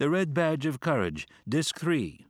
The Red Badge of Courage, Disc 3.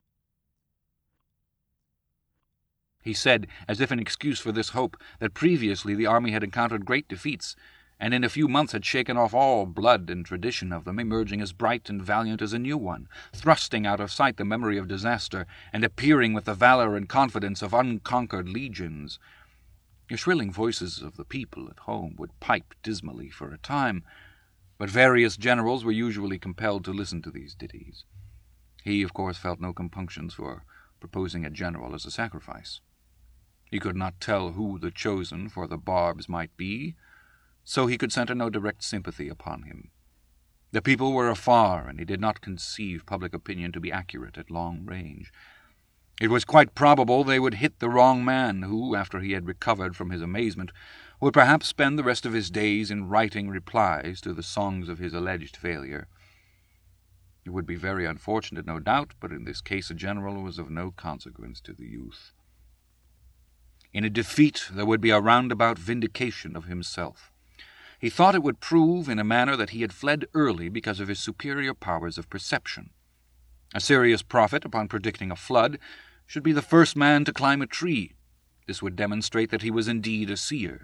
He said, as if in excuse for this hope, that previously the army had encountered great defeats, and in a few months had shaken off all blood and tradition of them, emerging as bright and valiant as a new one, thrusting out of sight the memory of disaster, and appearing with the valor and confidence of unconquered legions. The shrilling voices of the people at home would pipe dismally for a time, but various generals were usually compelled to listen to these ditties. He, of course, felt no compunctions for proposing a general as a sacrifice. He could not tell who the chosen for the barbs might be, so he could center no direct sympathy upon him. The people were afar, and he did not conceive public opinion to be accurate at long range. It was quite probable they would hit the wrong man, who, after he had recovered from his amazement, would perhaps spend the rest of his days in writing replies to the songs of his alleged failure. It would be very unfortunate, no doubt, but in this case a general was of no consequence to the youth. In a defeat there would be a roundabout vindication of himself. He thought it would prove in a manner that he had fled early because of his superior powers of perception. A serious prophet, upon predicting a flood, should be the first man to climb a tree. This would demonstrate that he was indeed a seer.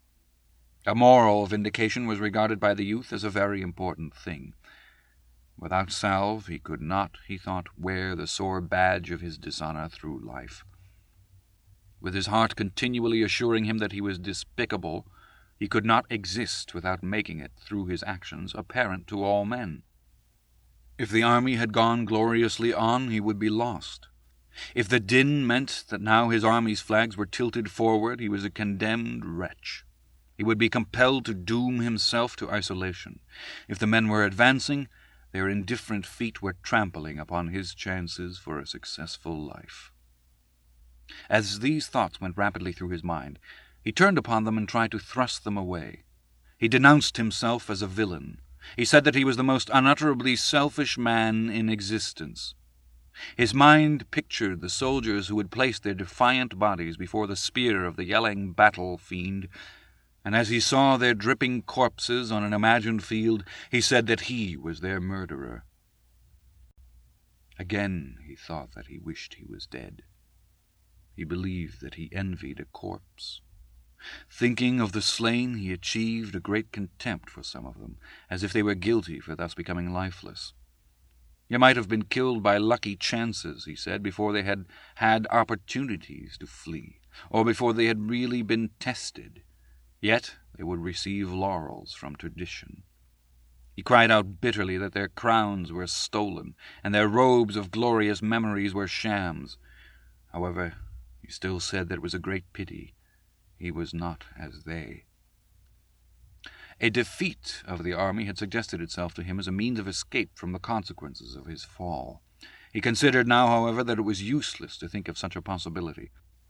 A moral vindication was regarded by the youth as a very important thing. Without salve he could not, he thought, wear the sore badge of his dishonor through life. With his heart continually assuring him that he was despicable, he could not exist without making it, through his actions, apparent to all men. If the army had gone gloriously on, he would be lost. If the din meant that now his army's flags were tilted forward, he was a condemned wretch. He would be compelled to doom himself to isolation. If the men were advancing, their indifferent feet were trampling upon his chances for a successful life. As these thoughts went rapidly through his mind, he turned upon them and tried to thrust them away. He denounced himself as a villain. He said that he was the most unutterably selfish man in existence. His mind pictured the soldiers who had placed their defiant bodies before the spear of the yelling battle fiend, and as he saw their dripping corpses on an imagined field, he said that he was their murderer. Again he thought that he wished he was dead. He believed that he envied a corpse. Thinking of the slain, he achieved a great contempt for some of them, as if they were guilty for thus becoming lifeless. They might have been killed by lucky chances, he said, before they had had opportunities to flee, or before they had really been tested. Yet they would receive laurels from tradition. He cried out bitterly that their crowns were stolen, and their robes of glorious memories were shams. However, he still said that it was a great pity he was not as they. A defeat of the army had suggested itself to him as a means of escape from the consequences of his fall. He considered now, however, that it was useless to think of such a possibility.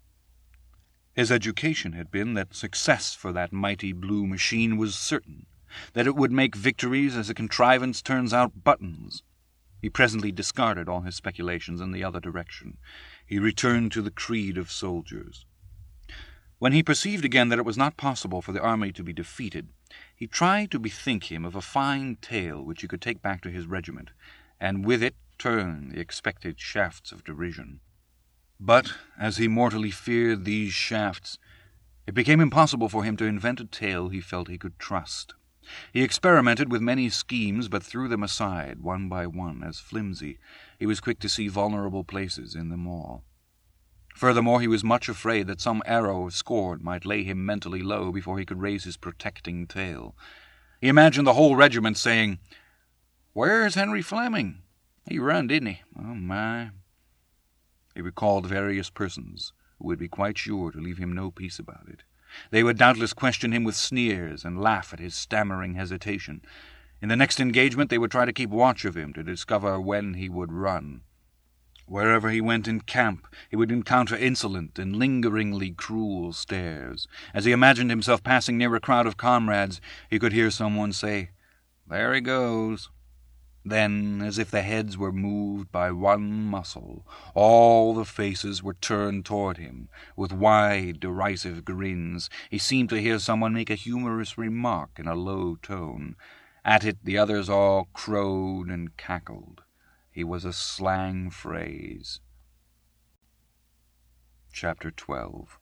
His education had been that success for that mighty blue machine was certain, that it would make victories as a contrivance turns out buttons. He presently discarded all his speculations in the other direction. He returned to the creed of soldiers. When he perceived again that it was not possible for the army to be defeated, he tried to bethink him of a fine tale which he could take back to his regiment, and with it turn the expected shafts of derision. But, as he mortally feared these shafts, it became impossible for him to invent a tale he felt he could trust. He experimented with many schemes, but threw them aside, one by one, as flimsy. He was quick to see vulnerable places in them all. Furthermore, he was much afraid that some arrow of scorn might lay him mentally low before he could raise his protecting tale. He imagined the whole regiment saying, "Where's Henry Fleming? He run, didn't he? Oh, my." He recalled various persons who would be quite sure to leave him no peace about it. They would doubtless question him with sneers and laugh at his stammering hesitation. In the next engagement they would try to keep watch of him to discover when he would run. Wherever he went in camp, he would encounter insolent and lingeringly cruel stares. As he imagined himself passing near a crowd of comrades, he could hear someone say, "There he goes." Then, as if the heads were moved by one muscle, all the faces were turned toward him, with wide, derisive grins. He seemed to hear someone make a humorous remark in a low tone. At it the others all crowed and cackled. He was a slang phrase. Chapter 12.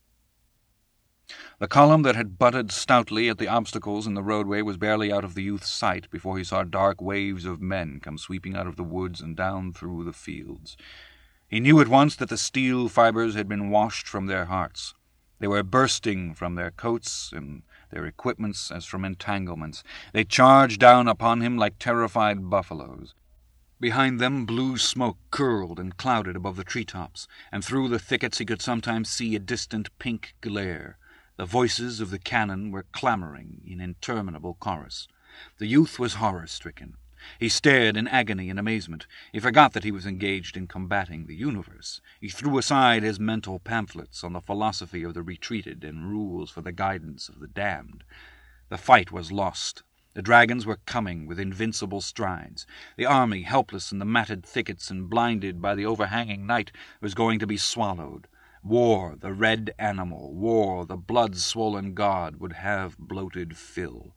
The column that had butted stoutly at the obstacles in the roadway was barely out of the youth's sight before he saw dark waves of men come sweeping out of the woods and down through the fields. He knew at once that the steel fibers had been washed from their hearts. They were bursting from their coats and their equipments as from entanglements. They charged down upon him like terrified buffaloes. Behind them blue smoke curled and clouded above the treetops, and through the thickets he could sometimes see a distant pink glare. The voices of the cannon were clamoring in interminable chorus. The youth was horror-stricken. He stared in agony and amazement. He forgot that he was engaged in combating the universe. He threw aside his mental pamphlets on the philosophy of the retreated and rules for the guidance of the damned. The fight was lost. The dragons were coming with invincible strides. The army, helpless in the matted thickets and blinded by the overhanging night, was going to be swallowed. War, the red animal, war, the blood-swollen god, would have bloated fill.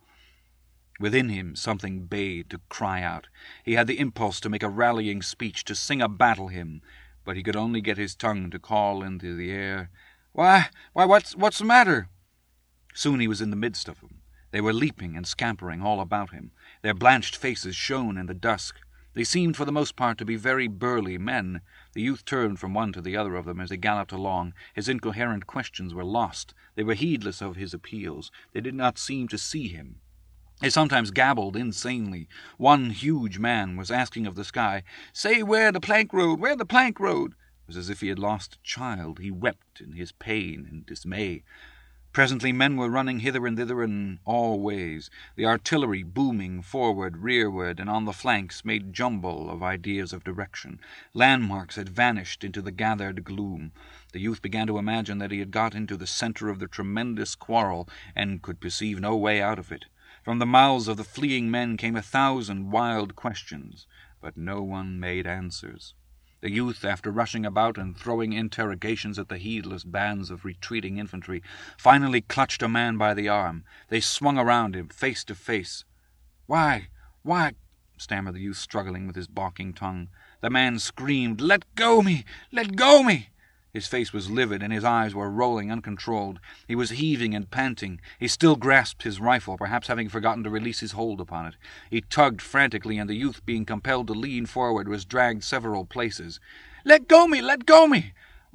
Within him something bayed to cry out. He had the impulse to make a rallying speech, to sing a battle hymn, but he could only get his tongue to call into the air, Why, what's the matter?" Soon he was in the midst of them. They were leaping and scampering all about him. Their blanched faces shone in the dusk. They seemed for the most part to be very burly men. The youth turned from one to the other of them as they galloped along. His incoherent questions were lost. They were heedless of his appeals. They did not seem to see him. They sometimes gabbled insanely. One huge man was asking of the sky, "Say, where the plank road? Where the plank road?" It was as if he had lost a child. He wept in his pain and dismay. Presently men were running hither and thither in all ways. The artillery, booming forward, rearward, and on the flanks, made jumble of ideas of direction. Landmarks had vanished into the gathered gloom. The youth began to imagine that he had got into the center of the tremendous quarrel, and could perceive no way out of it. From the mouths of the fleeing men came 1,000 wild questions, but no one made answers. The youth, after rushing about and throwing interrogations at the heedless bands of retreating infantry, finally clutched a man by the arm. They swung around him, face to face. Why, stammered the youth, struggling with his balking tongue. The man screamed, "Let go me! Let go me!" His face was livid, and his eyes were rolling uncontrolled. He was heaving and panting. He still grasped his rifle, perhaps having forgotten to release his hold upon it. He tugged frantically, and the youth, being compelled to lean forward, was dragged several places. "Let go me! Let go me!"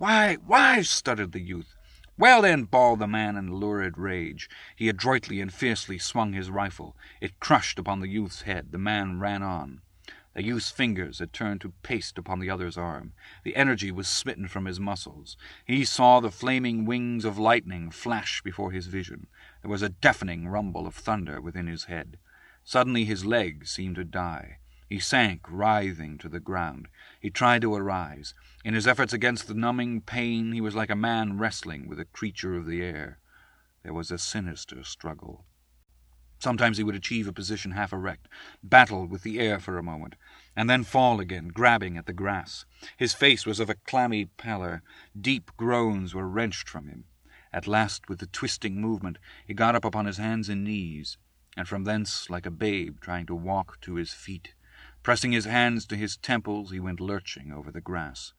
Why, stuttered the youth. "Well, then," bawled the man in lurid rage. He adroitly and fiercely swung his rifle. It crushed upon the youth's head. The man ran on. The youth's fingers had turned to paste upon the other's arm. The energy was smitten from his muscles. He saw the flaming wings of lightning flash before his vision. There was a deafening rumble of thunder within his head. Suddenly his legs seemed to die. He sank, writhing, to the ground. He tried to arise. In his efforts against the numbing pain, he was like a man wrestling with a creature of the air. There was a sinister struggle. Sometimes he would achieve a position half erect, battle with the air for a moment, and then fall again, grabbing at the grass. His face was of a clammy pallor. Deep groans were wrenched from him. At last, with the twisting movement, he got up upon his hands and knees, and from thence, like a babe trying to walk to his feet, pressing his hands to his temples, he went lurching over the grass.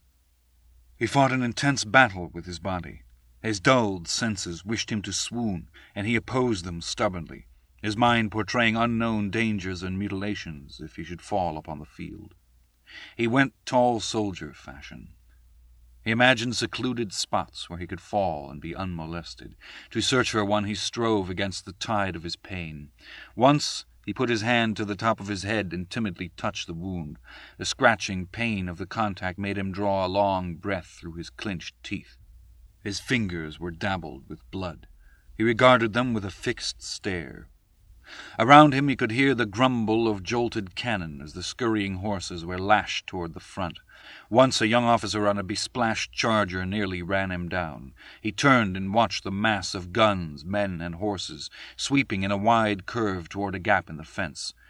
He fought an intense battle with his body. His dulled senses wished him to swoon, and he opposed them stubbornly, his mind portraying unknown dangers and mutilations if he should fall upon the field. He went tall soldier fashion. He imagined secluded spots where he could fall and be unmolested. To search for one, he strove against the tide of his pain. Once he put his hand to the top of his head and timidly touched the wound. The scratching pain of the contact made him draw a long breath through his clenched teeth. His fingers were dabbled with blood. He regarded them with a fixed stare. Around him he could hear the grumble of jolted cannon as the scurrying horses were lashed toward the front. Once a young officer on a besplashed charger nearly ran him down. He turned and watched the mass of guns, men, and horses sweeping in a wide curve toward a gap in the fence.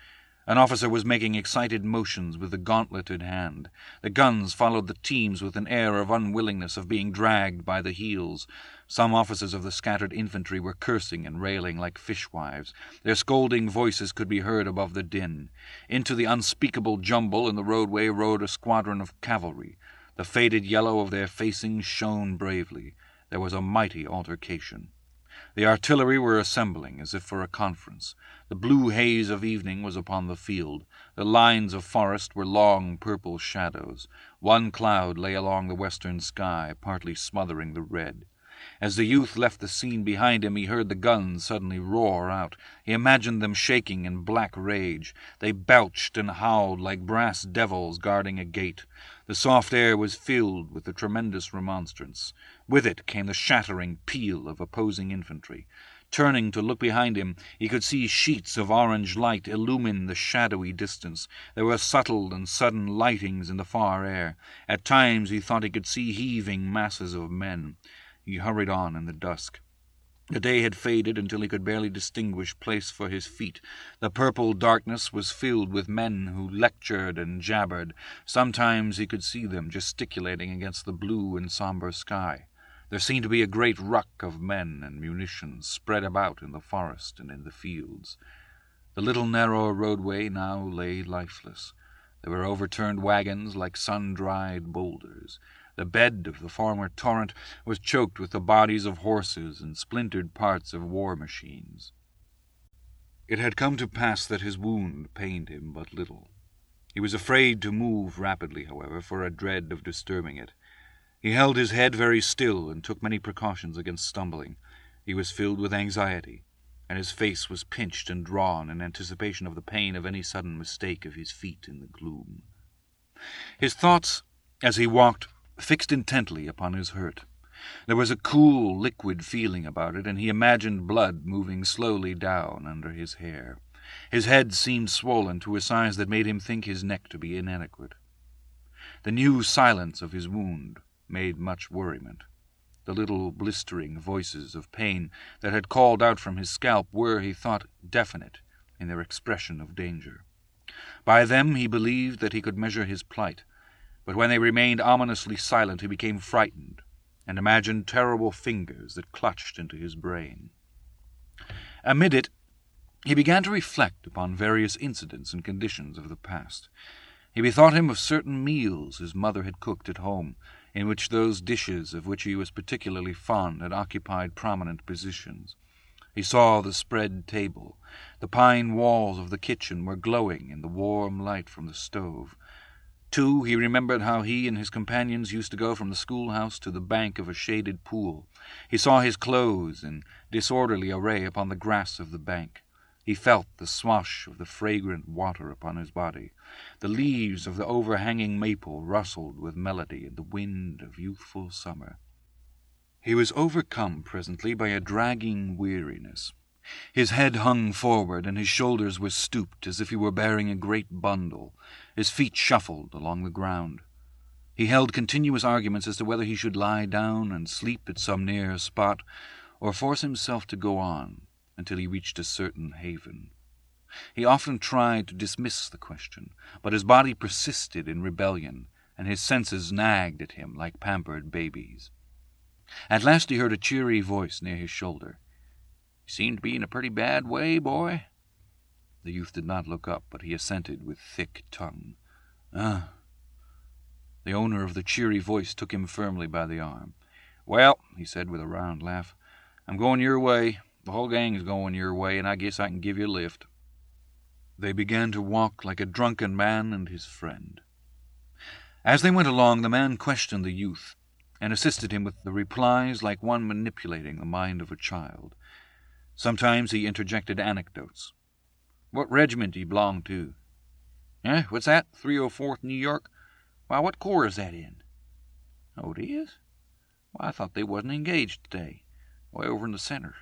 An officer was making excited motions with the gauntleted hand. The guns followed the teams with an air of unwillingness, of being dragged by the heels. Some officers of the scattered infantry were cursing and railing like fishwives. Their scolding voices could be heard above the din. Into the unspeakable jumble in the roadway rode a squadron of cavalry. The faded yellow of their facings shone bravely. There was a mighty altercation. The artillery were assembling, as if for a conference. The blue haze of evening was upon the field. The lines of forest were long purple shadows. One cloud lay along the western sky, partly smothering the red. As the youth left the scene behind him, he heard the guns suddenly roar out. He imagined them shaking in black rage. They belched and howled like brass devils guarding a gate. The soft air was filled with the tremendous remonstrance. With it came the shattering peal of opposing infantry. Turning to look behind him, he could see sheets of orange light illumine the shadowy distance. There were subtle and sudden lightings in the far air. At times he thought he could see heaving masses of men. He hurried on in the dusk. The day had faded until he could barely distinguish place for his feet. The purple darkness was filled with men who lectured and jabbered. Sometimes he could see them gesticulating against the blue and somber sky. There seemed to be a great ruck of men and munitions spread about in the forest and in the fields. The little narrow roadway now lay lifeless. There were overturned wagons like sun-dried boulders. The bed of the former torrent was choked with the bodies of horses and splintered parts of war machines. It had come to pass that his wound pained him but little. He was afraid to move rapidly, however, for a dread of disturbing it. He held his head very still and took many precautions against stumbling. He was filled with anxiety, and his face was pinched and drawn in anticipation of the pain of any sudden mistake of his feet in the gloom. His thoughts, as he walked, fixed intently upon his hurt. There was a cool, liquid feeling about it, and he imagined blood moving slowly down under his hair. His head seemed swollen to a size that made him think his neck to be inadequate. The new silence of his wound made much worriment. The little blistering voices of pain that had called out from his scalp were, he thought, definite in their expression of danger. By them he believed that he could measure his plight, but when they remained ominously silent he became frightened, and imagined terrible fingers that clutched into his brain. Amid it, he began to reflect upon various incidents and conditions of the past. He bethought him of certain meals his mother had cooked at home, in which those dishes of which he was particularly fond had occupied prominent positions. He saw the spread table. The pine walls of the kitchen were glowing in the warm light from the stove. Too, he remembered how he and his companions used to go from the schoolhouse to the bank of a shaded pool. He saw his clothes in disorderly array upon the grass of the bank. He felt the swash of the fragrant water upon his body. The leaves of the overhanging maple rustled with melody in the wind of youthful summer. He was overcome presently by a dragging weariness. His head hung forward, and his shoulders were stooped as if he were bearing a great bundle. His feet shuffled along the ground. He held continuous arguments as to whether he should lie down and sleep at some near spot, or force himself to go on until he reached a certain haven. He often tried to dismiss the question, but his body persisted in rebellion, and his senses nagged at him like pampered babies. At last he heard a cheery voice near his shoulder. "You seem to be in a pretty bad way, boy." The youth did not look up, but he assented with thick tongue. "Ah." The owner of the cheery voice took him firmly by the arm. "Well," he said with a round laugh, "I'm going your way. The whole gang's going your way, and I guess I can give you a lift." They began to walk like a drunken man and his friend. As they went along, the man questioned the youth, and assisted him with the replies like one manipulating the mind of a child. Sometimes he interjected anecdotes. "What regiment do you belong to?" What's that? 304th New York? Why, what corps is that in?" "Oh, it is? Why, I thought they wasn't engaged today. Way over in the center."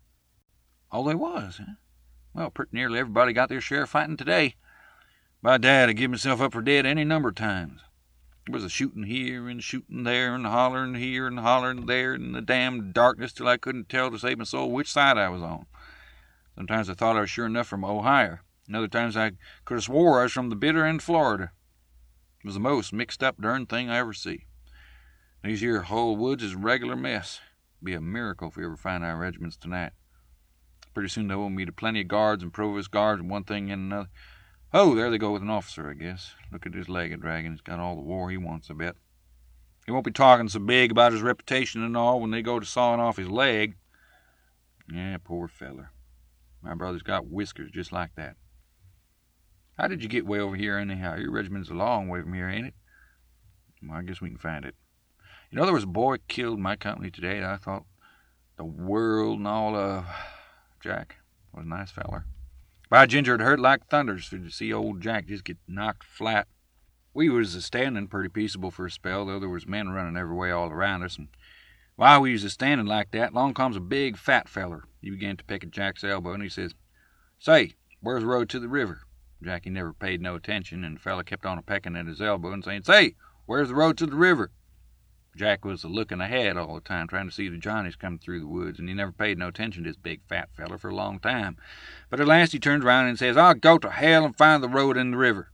"Oh, they was, eh? Well, pretty nearly everybody got their share of fighting today. By dad, I'd give myself up for dead any number of times. There was a shooting here and shooting there and hollering here and hollering there in the damned darkness till I couldn't tell to save my soul which side I was on. Sometimes I thought I was sure enough from Ohio. And other times I could have swore I was from the bitter end of Florida. It was the most mixed-up darn thing I ever see. These here whole woods is a regular mess. It'd be a miracle if we ever find our regiments tonight. Pretty soon they will meet a plenty of guards and provost guards and one thing and another. Oh, there they go with an officer, I guess. Look at his leg a-dragging. He's got all the war he wants, I bet. He won't be talking so big about his reputation and all when they go to sawing off his leg. Yeah, poor feller. My brother's got whiskers just like that. How did you get way over here anyhow? Your regiment's a long way from here, ain't it? Well, I guess we can find it. You know, there was a boy killed in my company today that I thought the world and all of. Jack was a nice feller. By ginger, it hurt like thunders to see old Jack just get knocked flat. We was a-standing pretty peaceable for a spell, though there was men running every way all around us, and while we was a-standing like that, along comes a big fat feller. He began to peck at Jack's elbow, and he says, "Say, where's the road to the river?" Jackie never paid no attention, and the feller kept on a-pecking at his elbow and saying, "Say, where's the road to the river?" Jack was looking ahead all the time, trying to see the Johnnies coming through the woods, and he never paid no attention to this big fat feller for a long time. But at last he turns around and says, "I'll go to hell and find the road in the river."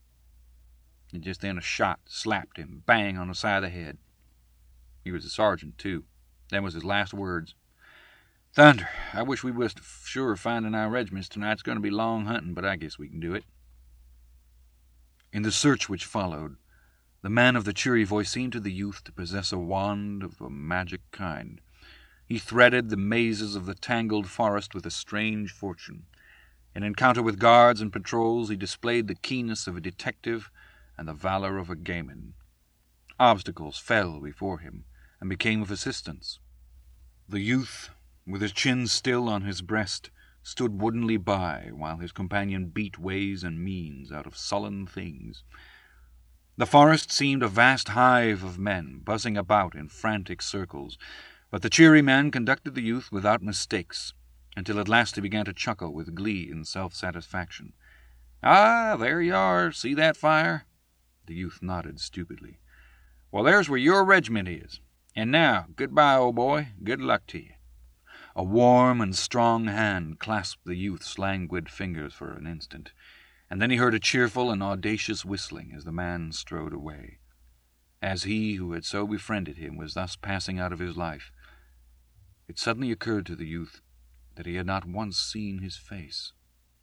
And just then a shot slapped him, bang, on the side of the head. He was a sergeant, too. Them was his last words. Thunder, I wish we was sure of finding our regiments tonight. It's going to be long hunting, but I guess we can do it. In the search which followed, the man of the cheery voice seemed to the youth to possess a wand of a magic kind. He threaded the mazes of the tangled forest with a strange fortune. In encounter with guards and patrols, he displayed the keenness of a detective and the valor of a gamin. Obstacles fell before him and became of assistance. The youth, with his chin still on his breast, stood woodenly by while his companion beat ways and means out of sullen things. The forest seemed a vast hive of men, buzzing about in frantic circles, but the cheery man conducted the youth without mistakes, until at last he began to chuckle with glee and self-satisfaction. "Ah, there you are. See that fire?" The youth nodded stupidly. "Well, there's where your regiment is. And now, goodbye, old boy. Good luck to you." A warm and strong hand clasped the youth's languid fingers for an instant, and then he heard a cheerful and audacious whistling as the man strode away. As he who had so befriended him was thus passing out of his life, it suddenly occurred to the youth that he had not once seen his face.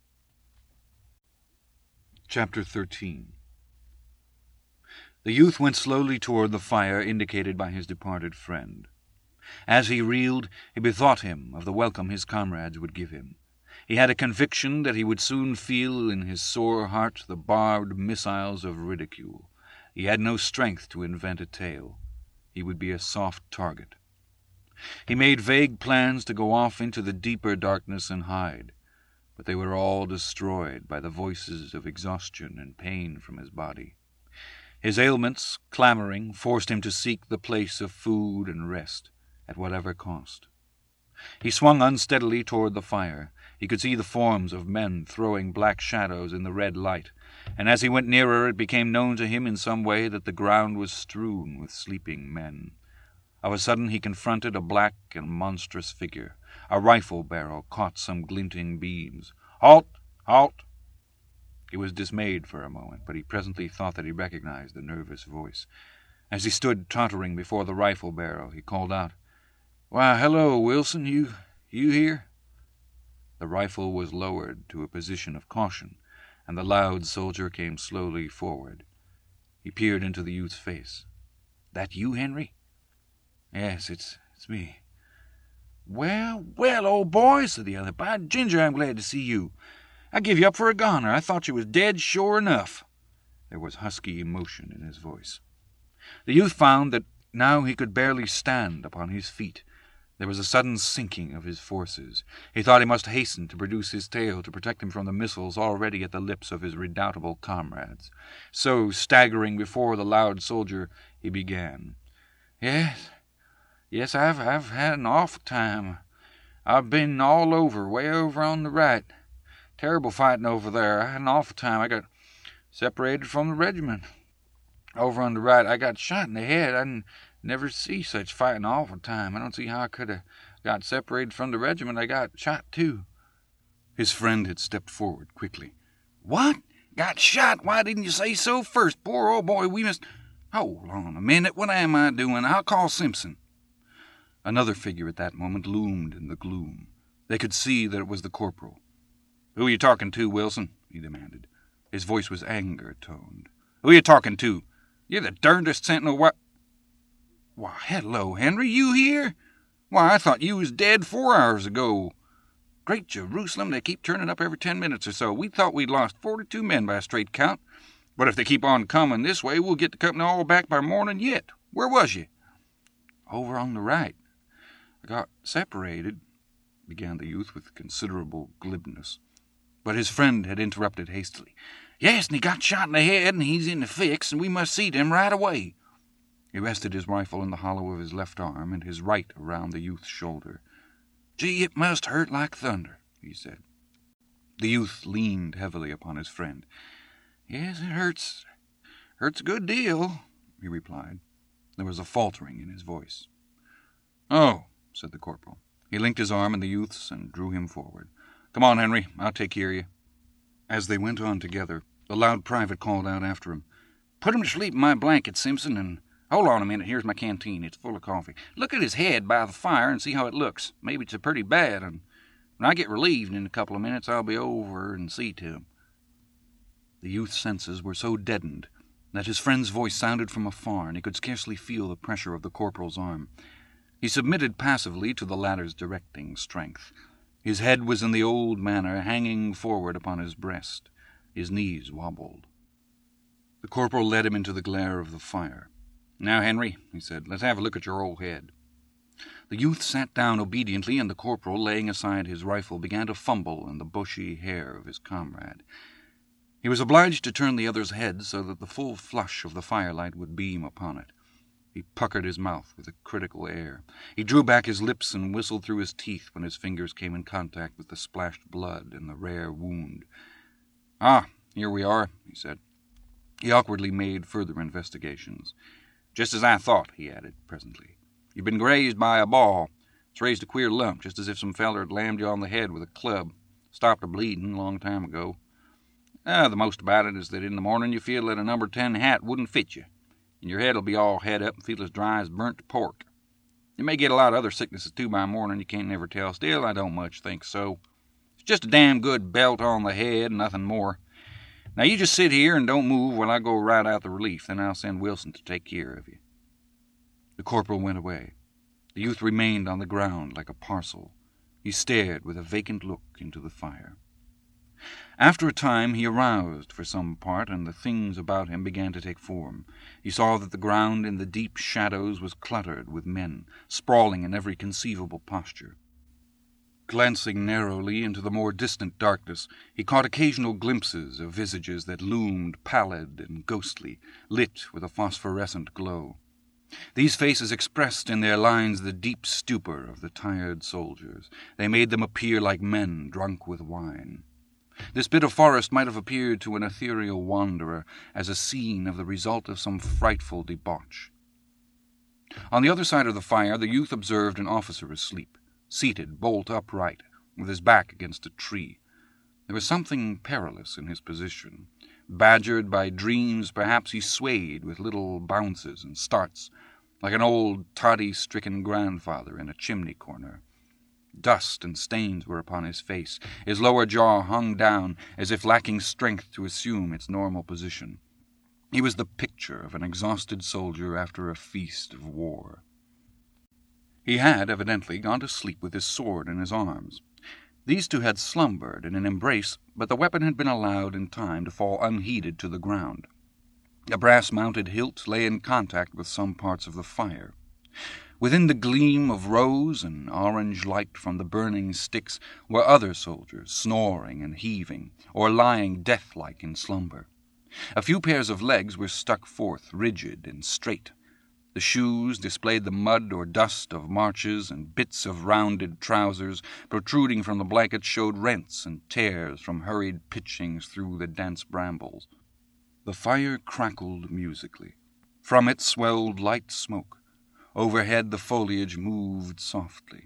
Chapter 13. The youth went slowly toward the fire indicated by his departed friend. As he reeled, he bethought him of the welcome his comrades would give him. He had a conviction that he would soon feel in his sore heart the barbed missiles of ridicule. He had no strength to invent a tale. He would be a soft target. He made vague plans to go off into the deeper darkness and hide, but they were all destroyed by the voices of exhaustion and pain from his body. His ailments, clamoring, forced him to seek the place of food and rest, at whatever cost. He swung unsteadily toward the fire. He could see the forms of men throwing black shadows in the red light, and as he went nearer it became known to him in some way that the ground was strewn with sleeping men. Of a sudden he confronted a black and monstrous figure. A rifle barrel caught some glinting beams. "Halt! Halt!" He was dismayed for a moment, but he presently thought that he recognized the nervous voice. As he stood tottering before the rifle barrel, he called out, "Why, hello, Wilson, you here?" The rifle was lowered to a position of caution, and the loud soldier came slowly forward. He peered into the youth's face. "That you, Henry?" "Yes, it's me." Well, old boy," said the other. "By ginger, I'm glad to see you. I give you up for a goner. I thought you was dead sure enough." There was husky emotion in his voice. The youth found that now he could barely stand upon his feet. There was a sudden sinking of his forces. He thought he must hasten to produce his tale to protect him from the missiles already at the lips of his redoubtable comrades. So, staggering before the loud soldier, he began. Yes, I've had an awful time. I've been all over, way over on the right. Terrible fighting over there. I had an awful time. I got separated from the regiment. Over on the right, I got shot in the head. I didn't never see such fighting awful time. I don't see how I could have got separated from the regiment. I got shot, too." His friend had stepped forward quickly. What? Got shot? Why didn't you say so first? Poor old boy, we must... Hold on a minute. What am I doing? I'll call Simpson. Another figure at that moment loomed in the gloom. They could see that it was the corporal. Who are you talking to, Wilson? He demanded. His voice was anger-toned. Who are you talking to? You're the darndest sentinel Why, hello, Henry, you here? Why, I thought you was dead 4 hours ago. Great Jerusalem, they keep turning up every 10 minutes or so. We thought we'd lost 42 men by a straight count. But if they keep on coming this way, we'll get the company all back by morning yet. Where was you? Over on the right. I got separated, began the youth with considerable glibness. But his friend had interrupted hastily. Yes, and he got shot in the head, and he's in the fix, and we must see him right away. He rested his rifle in the hollow of his left arm and his right around the youth's shoulder. Gee, it must hurt like thunder, he said. The youth leaned heavily upon his friend. Yes, it hurts. Hurts a good deal, he replied. There was a faltering in his voice. Oh, said the corporal. He linked his arm in the youth's and drew him forward. Come on, Henry, I'll take care of you. As they went on together, the loud private called out after him. Put him to sleep in my blanket, Simpson, and hold on a minute, here's my canteen. It's full of coffee. Look at his head by the fire and see how it looks. Maybe it's pretty bad, and when I get relieved in a couple of minutes, I'll be over and see to him. The youth's senses were so deadened that his friend's voice sounded from afar, and he could scarcely feel the pressure of the corporal's arm. He submitted passively to the latter's directing strength. His head was in the old manner, hanging forward upon his breast. His knees wobbled. The corporal led him into the glare of the fire. Now, Henry, he said, let's have a look at your old head. The youth sat down obediently, and the corporal, laying aside his rifle, began to fumble in the bushy hair of his comrade. He was obliged to turn the other's head so that the full flush of the firelight would beam upon it. He puckered his mouth with a critical air. He drew back his lips and whistled through his teeth when his fingers came in contact with the splashed blood and the rare wound. Ah, here we are, he said. He awkwardly made further investigations. Just as I thought, he added presently. You've been grazed by a ball. It's raised a queer lump, just as if some feller had lammed you on the head with a club. Stopped the bleeding a long time ago. The most about it is that in the morning you feel that a number 10 hat wouldn't fit you, and your head'll be all head up and feel as dry as burnt pork. You may get a lot of other sicknesses too by morning, you can't never tell. Still, I don't much think so. It's just a damn good belt on the head and nothing more. Now you just sit here and don't move while I go right out the relief, then I'll send Wilson to take care of you. The corporal went away. The youth remained on the ground like a parcel. He stared with a vacant look into the fire. After a time he aroused for some part, and the things about him began to take form. He saw that the ground in the deep shadows was cluttered with men, sprawling in every conceivable posture. Glancing narrowly into the more distant darkness, he caught occasional glimpses of visages that loomed pallid and ghostly, lit with a phosphorescent glow. These faces expressed in their lines the deep stupor of the tired soldiers. They made them appear like men drunk with wine. This bit of forest might have appeared to an ethereal wanderer as a scene of the result of some frightful debauch. On the other side of the fire the youth observed an officer asleep, seated bolt upright, with his back against a tree. There was something perilous in his position. Badgered by dreams, perhaps he swayed with little bounces and starts, like an old toddy-stricken grandfather in a chimney corner. Dust and stains were upon his face. His lower jaw hung down, as if lacking strength to assume its normal position. He was the picture of an exhausted soldier after a feast of war. He had, evidently, gone to sleep with his sword in his arms. These two had slumbered in an embrace, but the weapon had been allowed in time to fall unheeded to the ground. A brass-mounted hilt lay in contact with some parts of the fire. Within the gleam of rose and orange light from the burning sticks were other soldiers, snoring and heaving, or lying death-like in slumber. A few pairs of legs were stuck forth, rigid and straight. The shoes displayed the mud or dust of marches, and bits of rounded trousers protruding from the blankets showed rents and tears from hurried pitchings through the dense brambles. The fire crackled musically. From it swelled light smoke. Overhead the foliage moved softly. The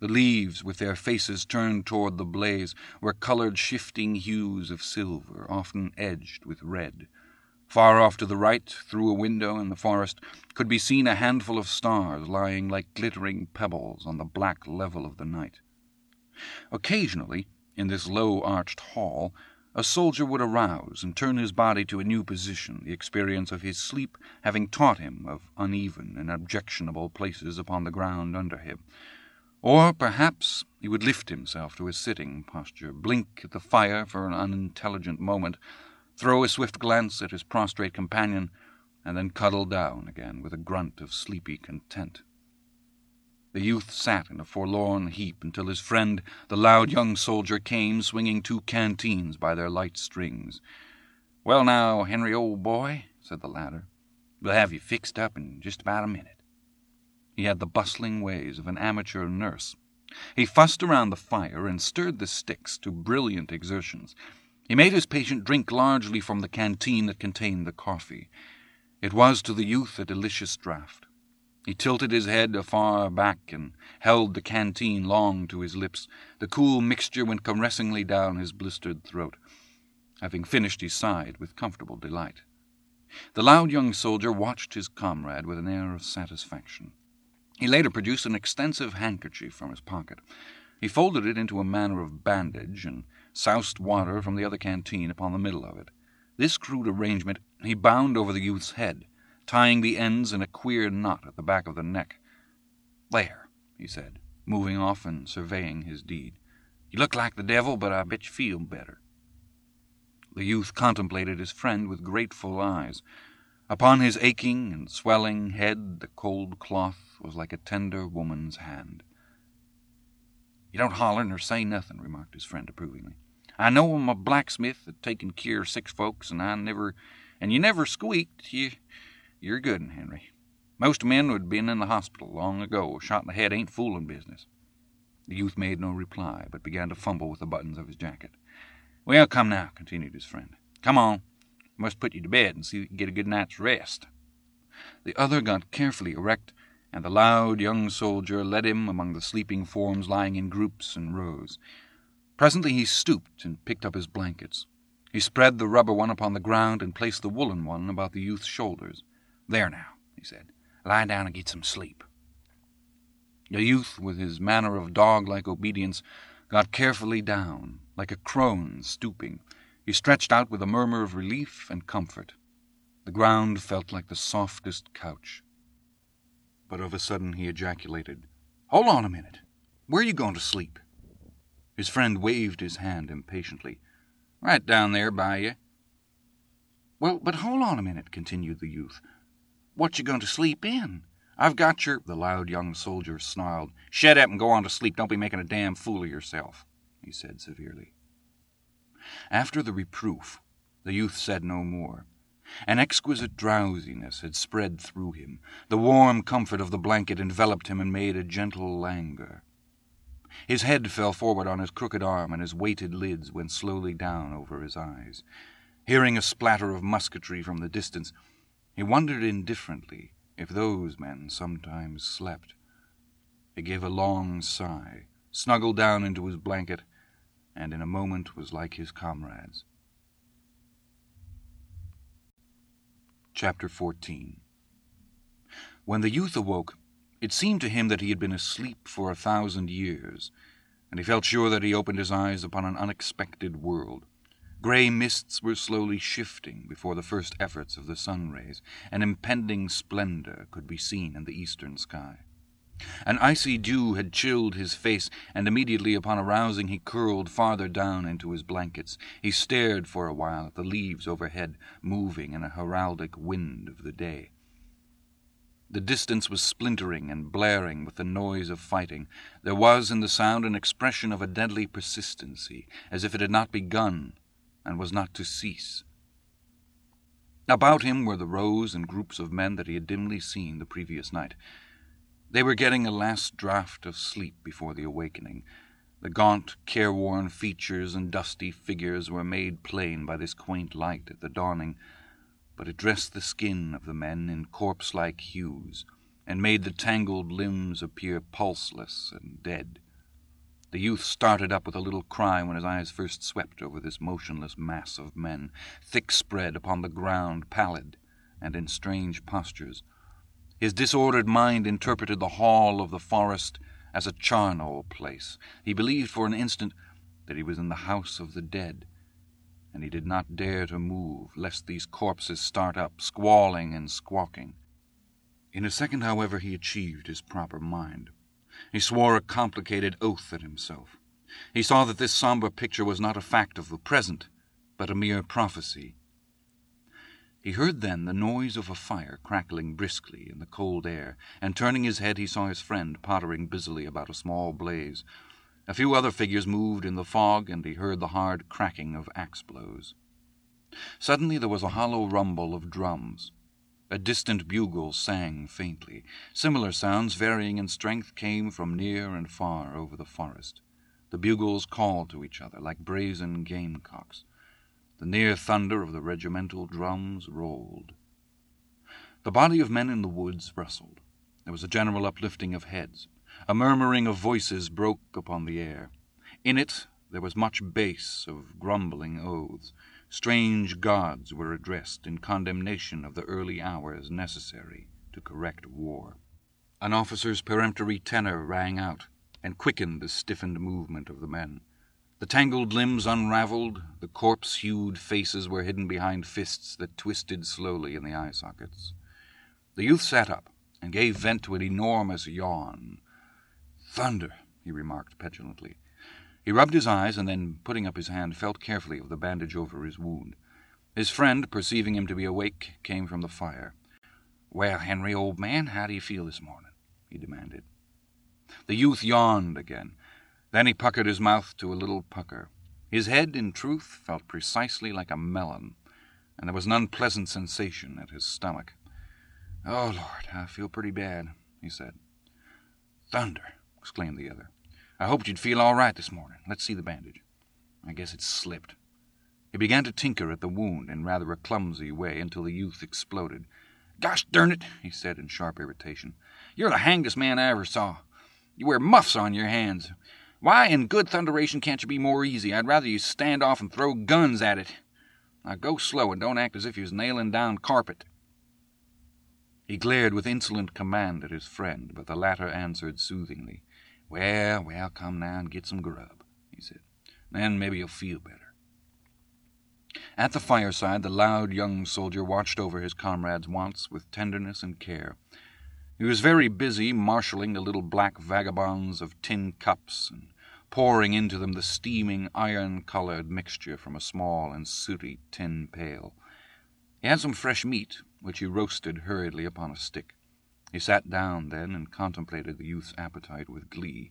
The leaves, with their faces turned toward the blaze, were colored shifting hues of silver, often edged with red. Far off to the right, through a window in the forest, could be seen a handful of stars lying like glittering pebbles on the black level of the night. Occasionally, in this low-arched hall, a soldier would arouse and turn his body to a new position, the experience of his sleep having taught him of uneven and objectionable places upon the ground under him. Or, perhaps, he would lift himself to a sitting posture, blink at the fire for an unintelligent moment, throw a swift glance at his prostrate companion, and then cuddle down again with a grunt of sleepy content. The youth sat in a forlorn heap until his friend, the loud young soldier, came, swinging 2 canteens by their light strings. "Well now, Henry, old boy," said the latter, "we'll have you fixed up in just about a minute." He had the bustling ways of an amateur nurse. He fussed around the fire and stirred the sticks to brilliant exertions. He made his patient drink largely from the canteen that contained the coffee. It was to the youth a delicious draught. He tilted his head afar back and held the canteen long to his lips. The cool mixture went caressingly down his blistered throat. Having finished, he sighed with comfortable delight. The loud young soldier watched his comrade with an air of satisfaction. He later produced an extensive handkerchief from his pocket. He folded it into a manner of bandage and soused water from the other canteen upon the middle of it. This crude arrangement he bound over the youth's head, tying the ends in a queer knot at the back of the neck. "There," he said, moving off and surveying his deed. "You look like the devil, but I bet you feel better." The youth contemplated his friend with grateful eyes. Upon his aching and swelling head the cold cloth was like a tender woman's hand. "You don't holler nor say nothing," remarked his friend approvingly. "I know I'm a blacksmith at taking care of 6 folks, and you never squeaked. You're good, Henry. Most men would have been in the hospital long ago. A shot in the head ain't fooling business." The youth made no reply, but began to fumble with the buttons of his jacket. "Well, come now," continued his friend. "Come on. I must put you to bed and see that you get a good night's rest." The other got carefully erect, and the loud young soldier led him among the sleeping forms lying in groups and rows. Presently he stooped and picked up his blankets. He spread the rubber one upon the ground and placed the woolen one about the youth's shoulders. "There now," he said, "lie down and get some sleep." The youth, with his manner of dog-like obedience, got carefully down, like a crone stooping. He stretched out with a murmur of relief and comfort. The ground felt like the softest couch. But of a sudden he ejaculated, "Hold on a minute. Where are you going to sleep?" His friend waved his hand impatiently. "Right down there by you." "Well, but hold on a minute," continued the youth. "What you going to sleep in? I've got your—" The loud young soldier snarled. "Shut up and go on to sleep. Don't be making a damn fool of yourself," he said severely. After the reproof, the youth said no more. An exquisite drowsiness had spread through him. The warm comfort of the blanket enveloped him and made a gentle languor. His head fell forward on his crooked arm, and his weighted lids went slowly down over his eyes. Hearing a splatter of musketry from the distance, he wondered indifferently if those men sometimes slept. He gave a long sigh, snuggled down into his blanket, and in a moment was like his comrades. Chapter 14. When the youth awoke, it seemed to him that he had been asleep for 1,000 years, and he felt sure that he opened his eyes upon an unexpected world. Gray mists were slowly shifting before the first efforts of the sun rays. An impending splendor could be seen in the eastern sky. An icy dew had chilled his face, and immediately upon arousing he curled farther down into his blankets. He stared for a while at the leaves overhead, moving in a heraldic wind of the day. The distance was splintering and blaring with the noise of fighting. There was in the sound an expression of a deadly persistency, as if it had not begun and was not to cease. About him were the rows and groups of men that he had dimly seen the previous night. They were getting a last draught of sleep before the awakening. The gaunt, careworn features and dusty figures were made plain by this quaint light at the dawning, but it dressed the skin of the men in corpse-like hues, and made the tangled limbs appear pulseless and dead. The youth started up with a little cry when his eyes first swept over this motionless mass of men, thick spread upon the ground, pallid, and in strange postures. His disordered mind interpreted the hall of the forest as a charnel place. He believed for an instant that he was in the house of the dead, and he did not dare to move, lest these corpses start up, squalling and squawking. In a second, however, he achieved his proper mind. He swore a complicated oath at himself. He saw that this somber picture was not a fact of the present, but a mere prophecy. He heard then the noise of a fire crackling briskly in the cold air, and turning his head he saw his friend pottering busily about a small blaze. A few other figures moved in the fog, and he heard the hard cracking of axe blows. Suddenly there was a hollow rumble of drums. A distant bugle sang faintly. Similar sounds, varying in strength, came from near and far over the forest. The bugles called to each other like brazen gamecocks. The near thunder of the regimental drums rolled. The body of men in the woods rustled. There was a general uplifting of heads. A murmuring of voices broke upon the air. In it there was much bass of grumbling oaths. Strange gods were addressed in condemnation of the early hours necessary to correct war. An officer's peremptory tenor rang out and quickened the stiffened movement of the men. The tangled limbs unraveled, the corpse-hued faces were hidden behind fists that twisted slowly in the eye sockets. The youth sat up and gave vent to an enormous yawn. "Thunder," he remarked petulantly. He rubbed his eyes and then, putting up his hand, felt carefully of the bandage over his wound. His friend, perceiving him to be awake, came from the fire. "Well, Henry, old man, how do you feel this morning?" he demanded. The youth yawned again. Then he puckered his mouth to a little pucker. His head, in truth, felt precisely like a melon, and there was an unpleasant sensation at his stomach. "Oh, Lord, I feel pretty bad," he said. "Thunder!" exclaimed the other. "I hoped you'd feel all right this morning. Let's see the bandage. I guess it's slipped." He began to tinker at the wound in rather a clumsy way until the youth exploded. "Gosh darn it," he said in sharp irritation. "You're the hangdest man I ever saw. You wear muffs on your hands. Why in good thunderation can't you be more easy? I'd rather you stand off and throw guns at it. Now go slow and don't act as if you was nailing down carpet." He glared with insolent command at his friend, but the latter answered soothingly. Well, come now and get some grub," he said. "Then maybe you'll feel better." At the fireside, the loud young soldier watched over his comrade's wants with tenderness and care. He was very busy marshalling the little black vagabonds of tin cups and pouring into them the steaming, iron-colored mixture from a small and sooty tin pail. He had some fresh meat, which he roasted hurriedly upon a stick. He sat down then and contemplated the youth's appetite with glee.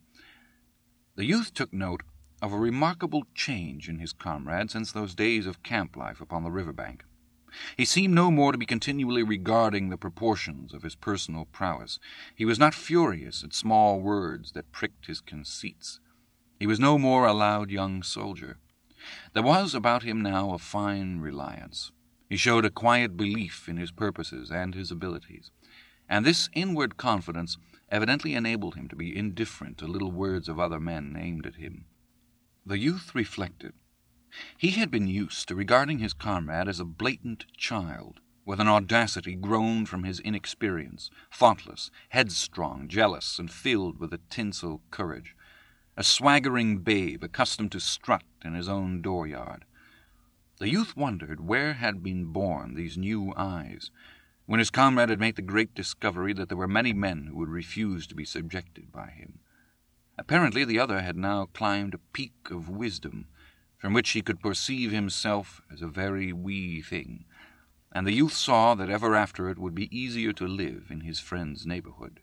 The youth took note of a remarkable change in his comrade since those days of camp life upon the river-bank. He seemed no more to be continually regarding the proportions of his personal prowess. He was not furious at small words that pricked his conceits. He was no more a loud young soldier. There was about him now a fine reliance. He showed a quiet belief in his purposes and his abilities, and this inward confidence evidently enabled him to be indifferent to little words of other men aimed at him. The youth reflected. He had been used to regarding his comrade as a blatant child, with an audacity grown from his inexperience, thoughtless, headstrong, jealous, and filled with a tinsel courage, a swaggering babe accustomed to strut in his own dooryard. The youth wondered where had been born these new eyes, when his comrade had made the great discovery that there were many men who would refuse to be subjected by him. Apparently the other had now climbed a peak of wisdom, from which he could perceive himself as a very wee thing, and the youth saw that ever after it would be easier to live in his friend's neighborhood.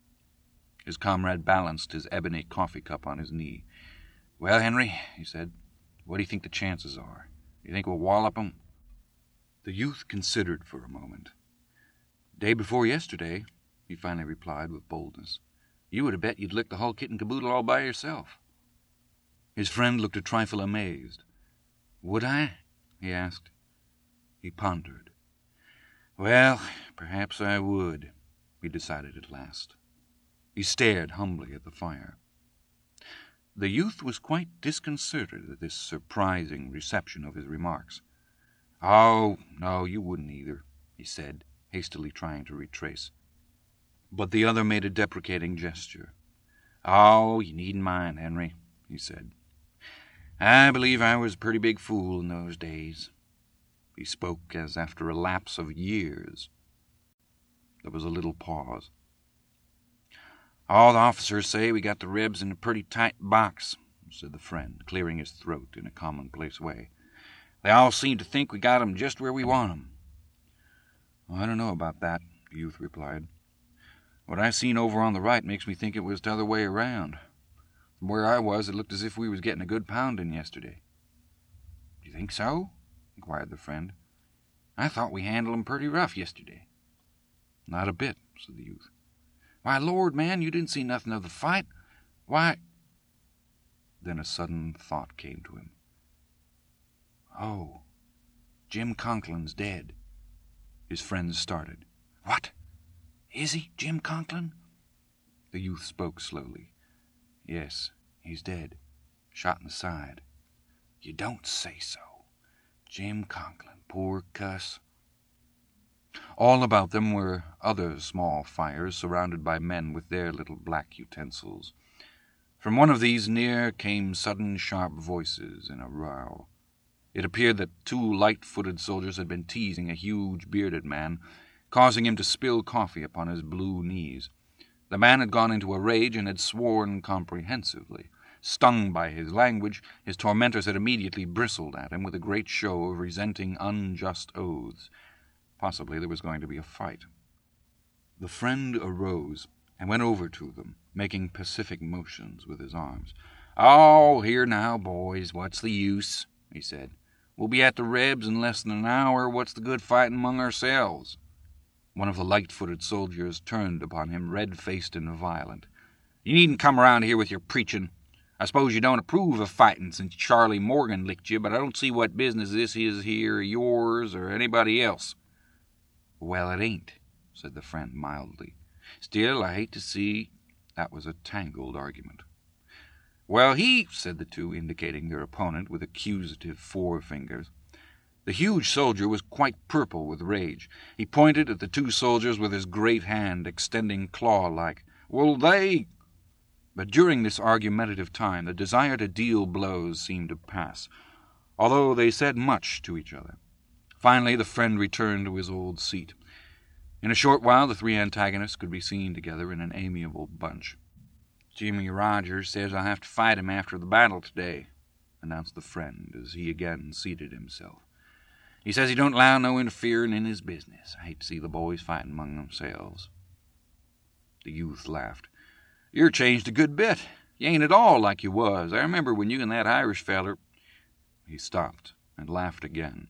His comrade balanced his ebony coffee-cup on his knee. "Well, Henry," he said, "what do you think the chances are? Do you think we'll wallop 'em?" The youth considered for a moment. "Day before yesterday," he finally replied with boldness, "you would have bet you'd lick the whole kit and caboodle all by yourself." His friend looked a trifle amazed. "Would I?" he asked. He pondered. "Well, perhaps I would," he decided at last. He stared humbly at the fire. The youth was quite disconcerted at this surprising reception of his remarks. "Oh, no, you wouldn't either," he said, hastily trying to retrace. But the other made a deprecating gesture. "Oh, you needn't mind, Henry," he said. "I believe I was a pretty big fool in those days." He spoke as after a lapse of years. There was a little pause. "All the officers say we got the Rebs in a pretty tight box," said the friend, clearing his throat in a commonplace way. "They all seem to think we got 'em just where we want 'em." "I don't know about that," the youth replied. "What I seen over on the right makes me think it was t'other way around. From where I was, it looked as if we was getting a good pounding yesterday." "Do you think so?" inquired the friend. "I thought we handled 'em pretty rough yesterday." "Not a bit," said the youth. "Why, Lord, man, you didn't see nothing of the fight. Why—" Then a sudden thought came to him. "Oh, Jim Conklin's dead." His friends started. "What? Is he, Jim Conklin?" The youth spoke slowly. "Yes, he's dead. Shot in the side." "You don't say so. Jim Conklin, poor cuss." All about them were other small fires, surrounded by men with their little black utensils. From one of these near came sudden sharp voices in a row. It appeared that two light-footed soldiers had been teasing a huge bearded man, causing him to spill coffee upon his blue knees. The man had gone into a rage and had sworn comprehensively. Stung by his language, his tormentors had immediately bristled at him with a great show of resenting unjust oaths. Possibly there was going to be a fight. The friend arose and went over to them, making pacific motions with his arms. "Oh, here now, boys, what's the use?" he said. "We'll be at the Rebs in less than an hour. What's the good fighting among ourselves?" One of the light-footed soldiers turned upon him, red-faced and violent. "You needn't come around here with your preaching. I suppose you don't approve of fighting since Charlie Morgan licked you, but I don't see what business this is here, yours or anybody else." "Well, it ain't," said the friend mildly. "Still, I hate to see—" That was a tangled argument. "Well, said the two, indicating their opponent with accusative forefingers. The huge soldier was quite purple with rage. He pointed at the two soldiers with his great hand, extending claw-like. "Well, they—" But during this argumentative time, the desire to deal blows seemed to pass, although they said much to each other. Finally, the friend returned to his old seat. In a short while, the three antagonists could be seen together in an amiable bunch. "Jimmy Rogers says I'll have to fight him after the battle today," announced the friend as he again seated himself. "He says he don't allow no interfering in his business. I hate to see the boys fighting among themselves." The youth laughed. "You're changed a good bit. You ain't at all like you was. I remember when you and that Irish feller—" He stopped and laughed again.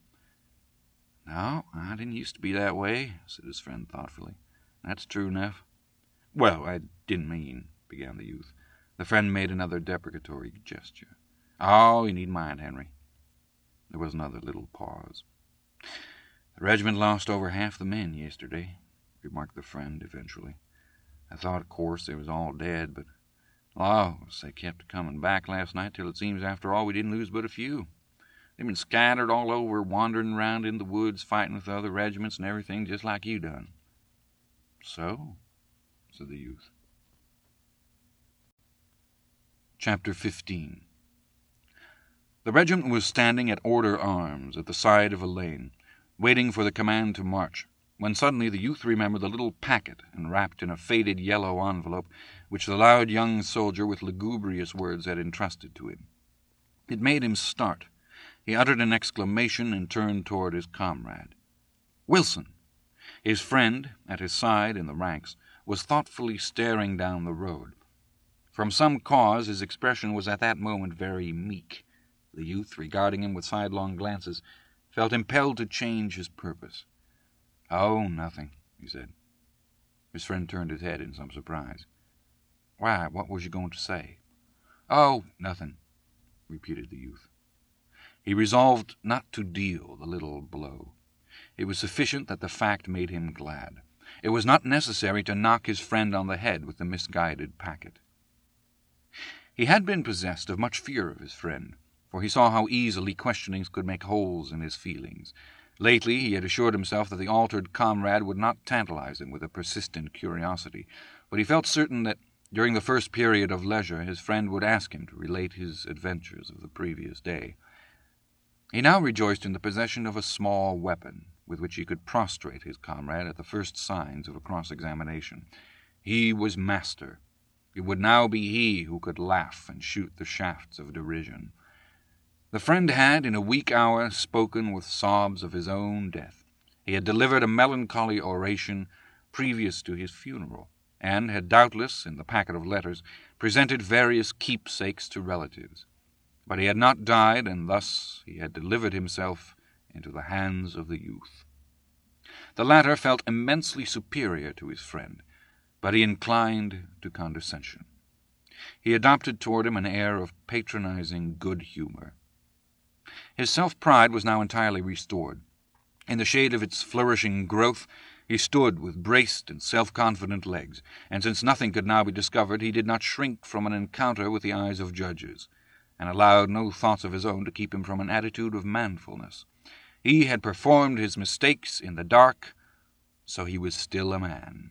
"No, I didn't used to be that way," said his friend thoughtfully. "That's true enough." "Well, I didn't mean—" began the youth. The friend made another deprecatory gesture. "Oh, you needn't mind, Henry." There was another little pause. "The regiment lost over half the men yesterday," remarked the friend eventually. "I thought, of course, they was all dead, but, laws, they kept coming back last night till it seems after all we didn't lose but a few. They've been scattered all over, wandering around in the woods, fighting with other regiments and everything, just like you done." "So?" said the youth. Chapter 15. The regiment was standing at order arms at the side of a lane, waiting for the command to march, when suddenly the youth remembered the little packet enwrapped in a faded yellow envelope which the loud young soldier with lugubrious words had entrusted to him. It made him start. He uttered an exclamation and turned toward his comrade. Wilson! His friend, at his side in the ranks, was thoughtfully staring down the road. From some cause his expression was at that moment very meek. The youth, regarding him with sidelong glances, felt impelled to change his purpose. "Oh, nothing," he said. His friend turned his head in some surprise. "Why, what was you going to say?" "Oh, nothing," repeated the youth. He resolved not to deal the little blow. It was sufficient that the fact made him glad. It was not necessary to knock his friend on the head with the misguided packet. He had been possessed of much fear of his friend, for he saw how easily questionings could make holes in his feelings. Lately he had assured himself that the altered comrade would not tantalize him with a persistent curiosity, but he felt certain that during the first period of leisure his friend would ask him to relate his adventures of the previous day. He now rejoiced in the possession of a small weapon with which he could prostrate his comrade at the first signs of a cross-examination. He was master. It would now be he who could laugh and shoot the shafts of derision. The friend had, in a weak hour, spoken with sobs of his own death. He had delivered a melancholy oration previous to his funeral, and had doubtless, in the packet of letters, presented various keepsakes to relatives. But he had not died, and thus he had delivered himself into the hands of the youth. The latter felt immensely superior to his friend, but he inclined to condescension. He adopted toward him an air of patronizing good humor. His self-pride was now entirely restored. In the shade of its flourishing growth, he stood with braced and self-confident legs, and since nothing could now be discovered, he did not shrink from an encounter with the eyes of judges, and allowed no thoughts of his own to keep him from an attitude of manfulness. He had performed his mistakes in the dark, so he was still a man.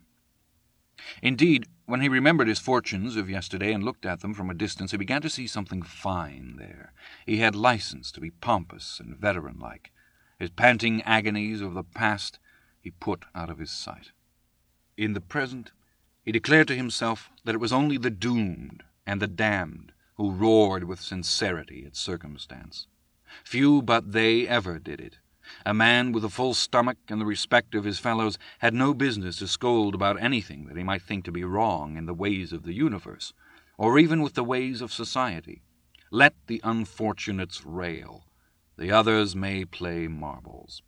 Indeed, when he remembered his fortunes of yesterday and looked at them from a distance, he began to see something fine there. He had license to be pompous and veteran-like. His panting agonies of the past he put out of his sight. In the present, he declared to himself that it was only the doomed and the damned who roared with sincerity at circumstance. Few but they ever did it. A man with a full stomach and the respect of his fellows had no business to scold about anything that he might think to be wrong in the ways of the universe, or even with the ways of society. Let the unfortunates rail. The others may play marbles.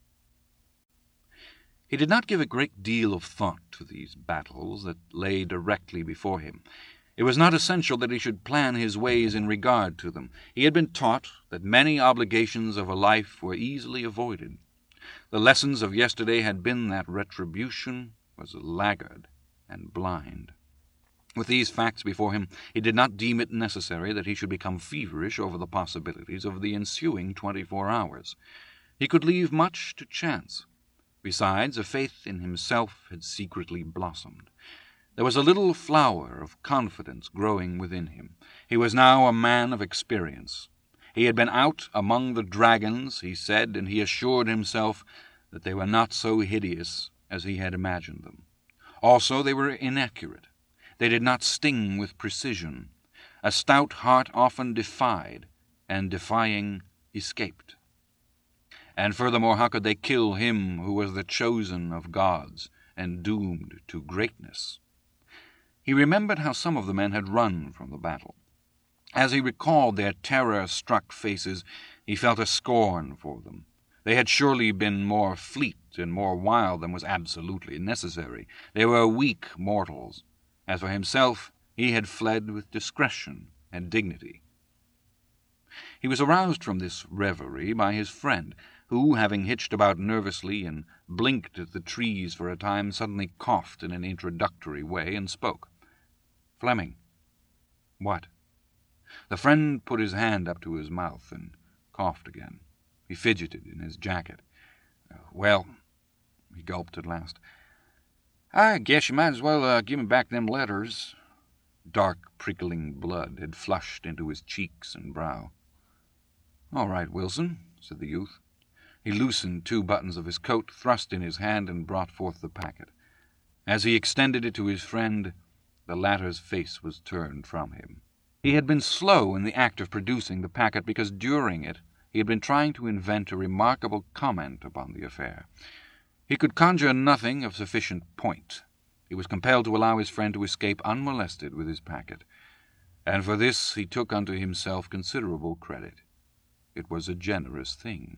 He did not give a great deal of thought to these battles that lay directly before him. It was not essential that he should plan his ways in regard to them. He had been taught that many obligations of a life were easily avoided. The lessons of yesterday had been that retribution was laggard and blind. With these facts before him, he did not deem it necessary that he should become feverish over the possibilities of the ensuing 24 hours. He could leave much to chance. Besides, a faith in himself had secretly blossomed. There was a little flower of confidence growing within him. He was now a man of experience. He had been out among the dragons, he said, and he assured himself that they were not so hideous as he had imagined them. Also, they were inaccurate. They did not sting with precision. A stout heart often defied, and defying escaped. And furthermore, how could they kill him who was the chosen of gods and doomed to greatness? He remembered how some of the men had run from the battle. As he recalled their terror-struck faces, he felt a scorn for them. They had surely been more fleet and more wild than was absolutely necessary. They were weak mortals. As for himself, he had fled with discretion and dignity. He was aroused from this reverie by his friend, who, having hitched about nervously and blinked at the trees for a time, suddenly coughed in an introductory way and spoke. "Fleming." "What?" The friend put his hand up to his mouth and coughed again. He fidgeted in his jacket. "Well," he gulped at last, "I guess you might as well give me back them letters." Dark, prickling blood had flushed into his cheeks and brow. "All right, Wilson," said the youth. He loosened 2 buttons of his coat, thrust in his hand, and brought forth the packet. As he extended it to his friend, the latter's face was turned from him. He had been slow in the act of producing the packet because during it he had been trying to invent a remarkable comment upon the affair. He could conjure nothing of sufficient point. He was compelled to allow his friend to escape unmolested with his packet, and for this he took unto himself considerable credit. It was a generous thing.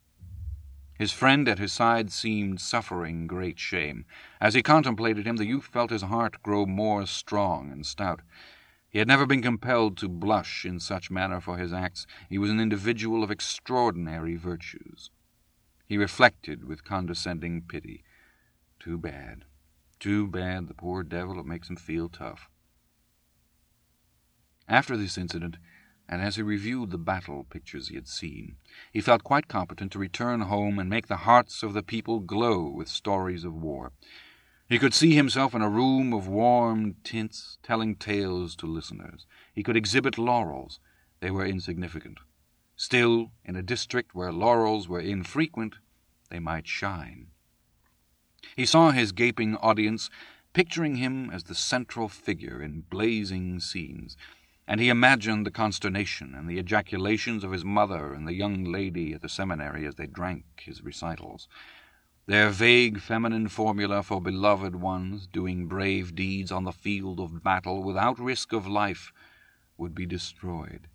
His friend at his side seemed suffering great shame. As he contemplated him, the youth felt his heart grow more strong and stout. He had never been compelled to blush in such manner for his acts. He was an individual of extraordinary virtues. He reflected with condescending pity. Too bad, the poor devil, it makes him feel tough. After this incident, and as he reviewed the battle pictures he had seen, he felt quite competent to return home and make the hearts of the people glow with stories of war. He could see himself in a room of warm tints, telling tales to listeners. He could exhibit laurels. They were insignificant. Still, in a district where laurels were infrequent, they might shine. He saw his gaping audience, picturing him as the central figure in blazing scenes, and he imagined the consternation and the ejaculations of his mother and the young lady at the seminary as they drank his recitals. Their vague feminine formula for beloved ones doing brave deeds on the field of battle without risk of life would be destroyed.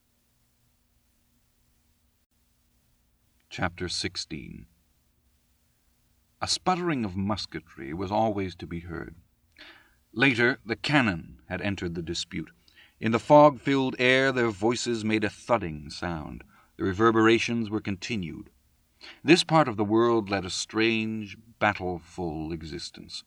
Chapter 16. A sputtering of musketry was always to be heard. Later, the cannon had entered the dispute. In the fog-filled air their voices made a thudding sound. The reverberations were continued. This part of the world led a strange, battle-full existence.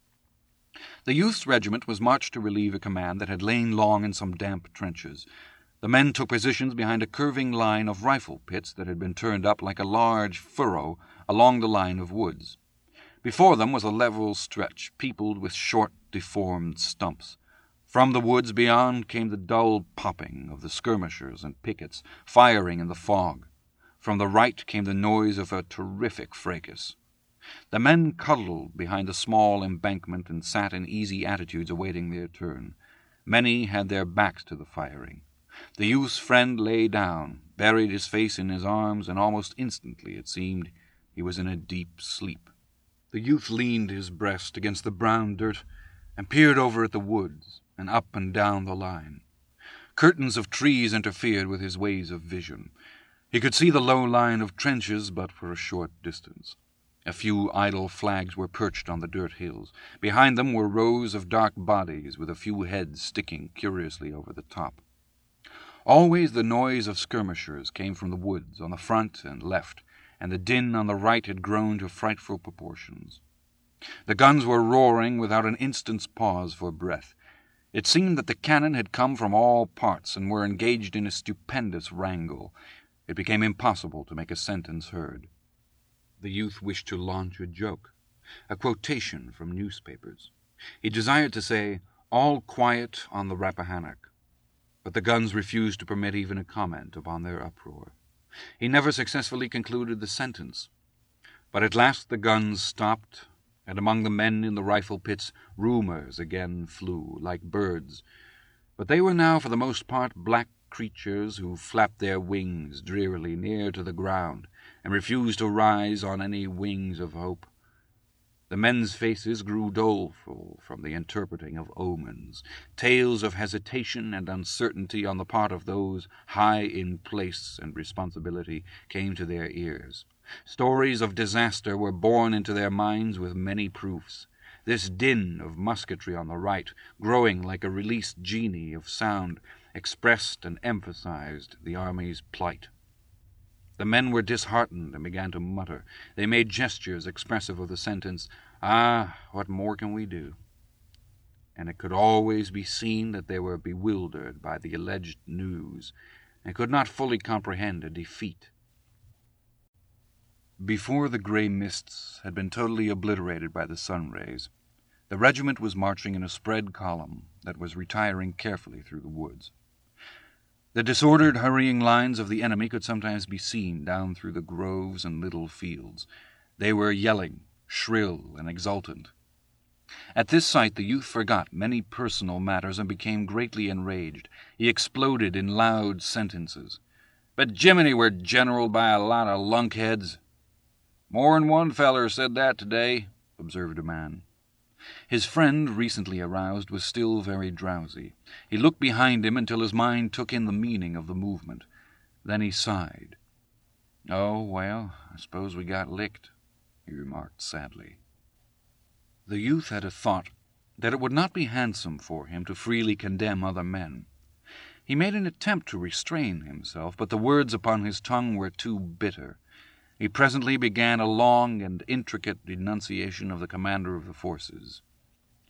The youth's regiment was marched to relieve a command that had lain long in some damp trenches. The men took positions behind a curving line of rifle pits that had been turned up like a large furrow along the line of woods. Before them was a level stretch, peopled with short, deformed stumps. From the woods beyond came the dull popping of the skirmishers and pickets, firing in the fog. From the right came the noise of a terrific fracas. The men cuddled behind the small embankment and sat in easy attitudes awaiting their turn. Many had their backs to the firing. The youth's friend lay down, buried his face in his arms, and almost instantly, it seemed, he was in a deep sleep. The youth leaned his breast against the brown dirt and peered over at the woods and up and down the line. Curtains of trees interfered with his ways of vision. He could see the low line of trenches but for a short distance. A few idle flags were perched on the dirt hills. Behind them were rows of dark bodies with a few heads sticking curiously over the top. Always the noise of skirmishers came from the woods on the front and left, and the din on the right had grown to frightful proportions. The guns were roaring without an instant's pause for breath. It seemed that the cannon had come from all parts and were engaged in a stupendous wrangle. It became impossible to make a sentence heard. The youth wished to launch a joke, a quotation from newspapers. He desired to say, "All quiet on the Rappahannock," but the guns refused to permit even a comment upon their uproar. He never successfully concluded the sentence. But at last the guns stopped, and among the men in the rifle pits rumors again flew, like birds. But they were now for the most part black creatures who flapped their wings drearily near to the ground, and refused to rise on any wings of hope. The men's faces grew doleful from the interpreting of omens. Tales of hesitation and uncertainty on the part of those high in place and responsibility came to their ears. Stories of disaster were borne into their minds with many proofs. This din of musketry on the right, growing like a released genie of sound, expressed and emphasized the army's plight. The men were disheartened and began to mutter. They made gestures expressive of the sentence, "Ah, what more can we do?" And it could always be seen that they were bewildered by the alleged news, and could not fully comprehend a defeat. Before the gray mists had been totally obliterated by the sun rays, the regiment was marching in a spread column that was retiring carefully through the woods. The disordered, hurrying lines of the enemy could sometimes be seen down through the groves and little fields. They were yelling, shrill and exultant. At this sight the youth forgot many personal matters and became greatly enraged. He exploded in loud sentences. "But Jiminy, we're generaled by a lot of lunkheads." "More'n one feller said that today," observed a man. His friend, recently aroused, was still very drowsy. He looked behind him until his mind took in the meaning of the movement. Then he sighed. "Oh, well, I suppose we got licked," he remarked sadly. The youth had a thought that it would not be handsome for him to freely condemn other men. He made an attempt to restrain himself, but the words upon his tongue were too bitter. He presently began a long and intricate denunciation of the commander of the forces.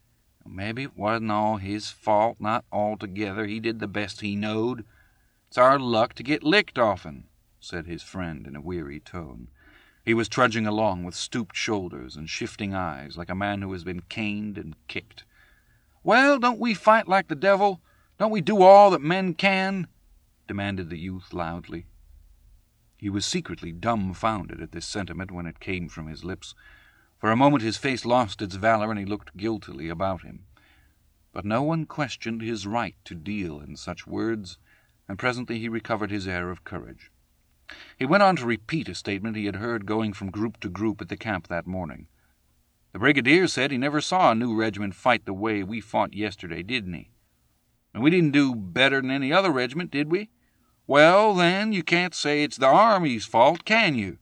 Maybe it wasn't all his fault, not altogether. He did the best he knowed. It's our luck to get licked often, said his friend in a weary tone. He was trudging along with stooped shoulders and shifting eyes, like a man who has been caned and kicked. Well, don't we fight like the devil? Don't we do all that men can? Demanded the youth loudly. He was secretly dumbfounded at this sentiment when it came from his lips. For a moment his face lost its valor, and he looked guiltily about him. But no one questioned his right to deal in such words, and presently he recovered his air of courage. He went on to repeat a statement he had heard going from group to group at the camp that morning. The brigadier said he never saw a new regiment fight the way we fought yesterday, didn't he? And we didn't do better than any other regiment, did we? Well, then, you can't say it's the Army's fault, can you?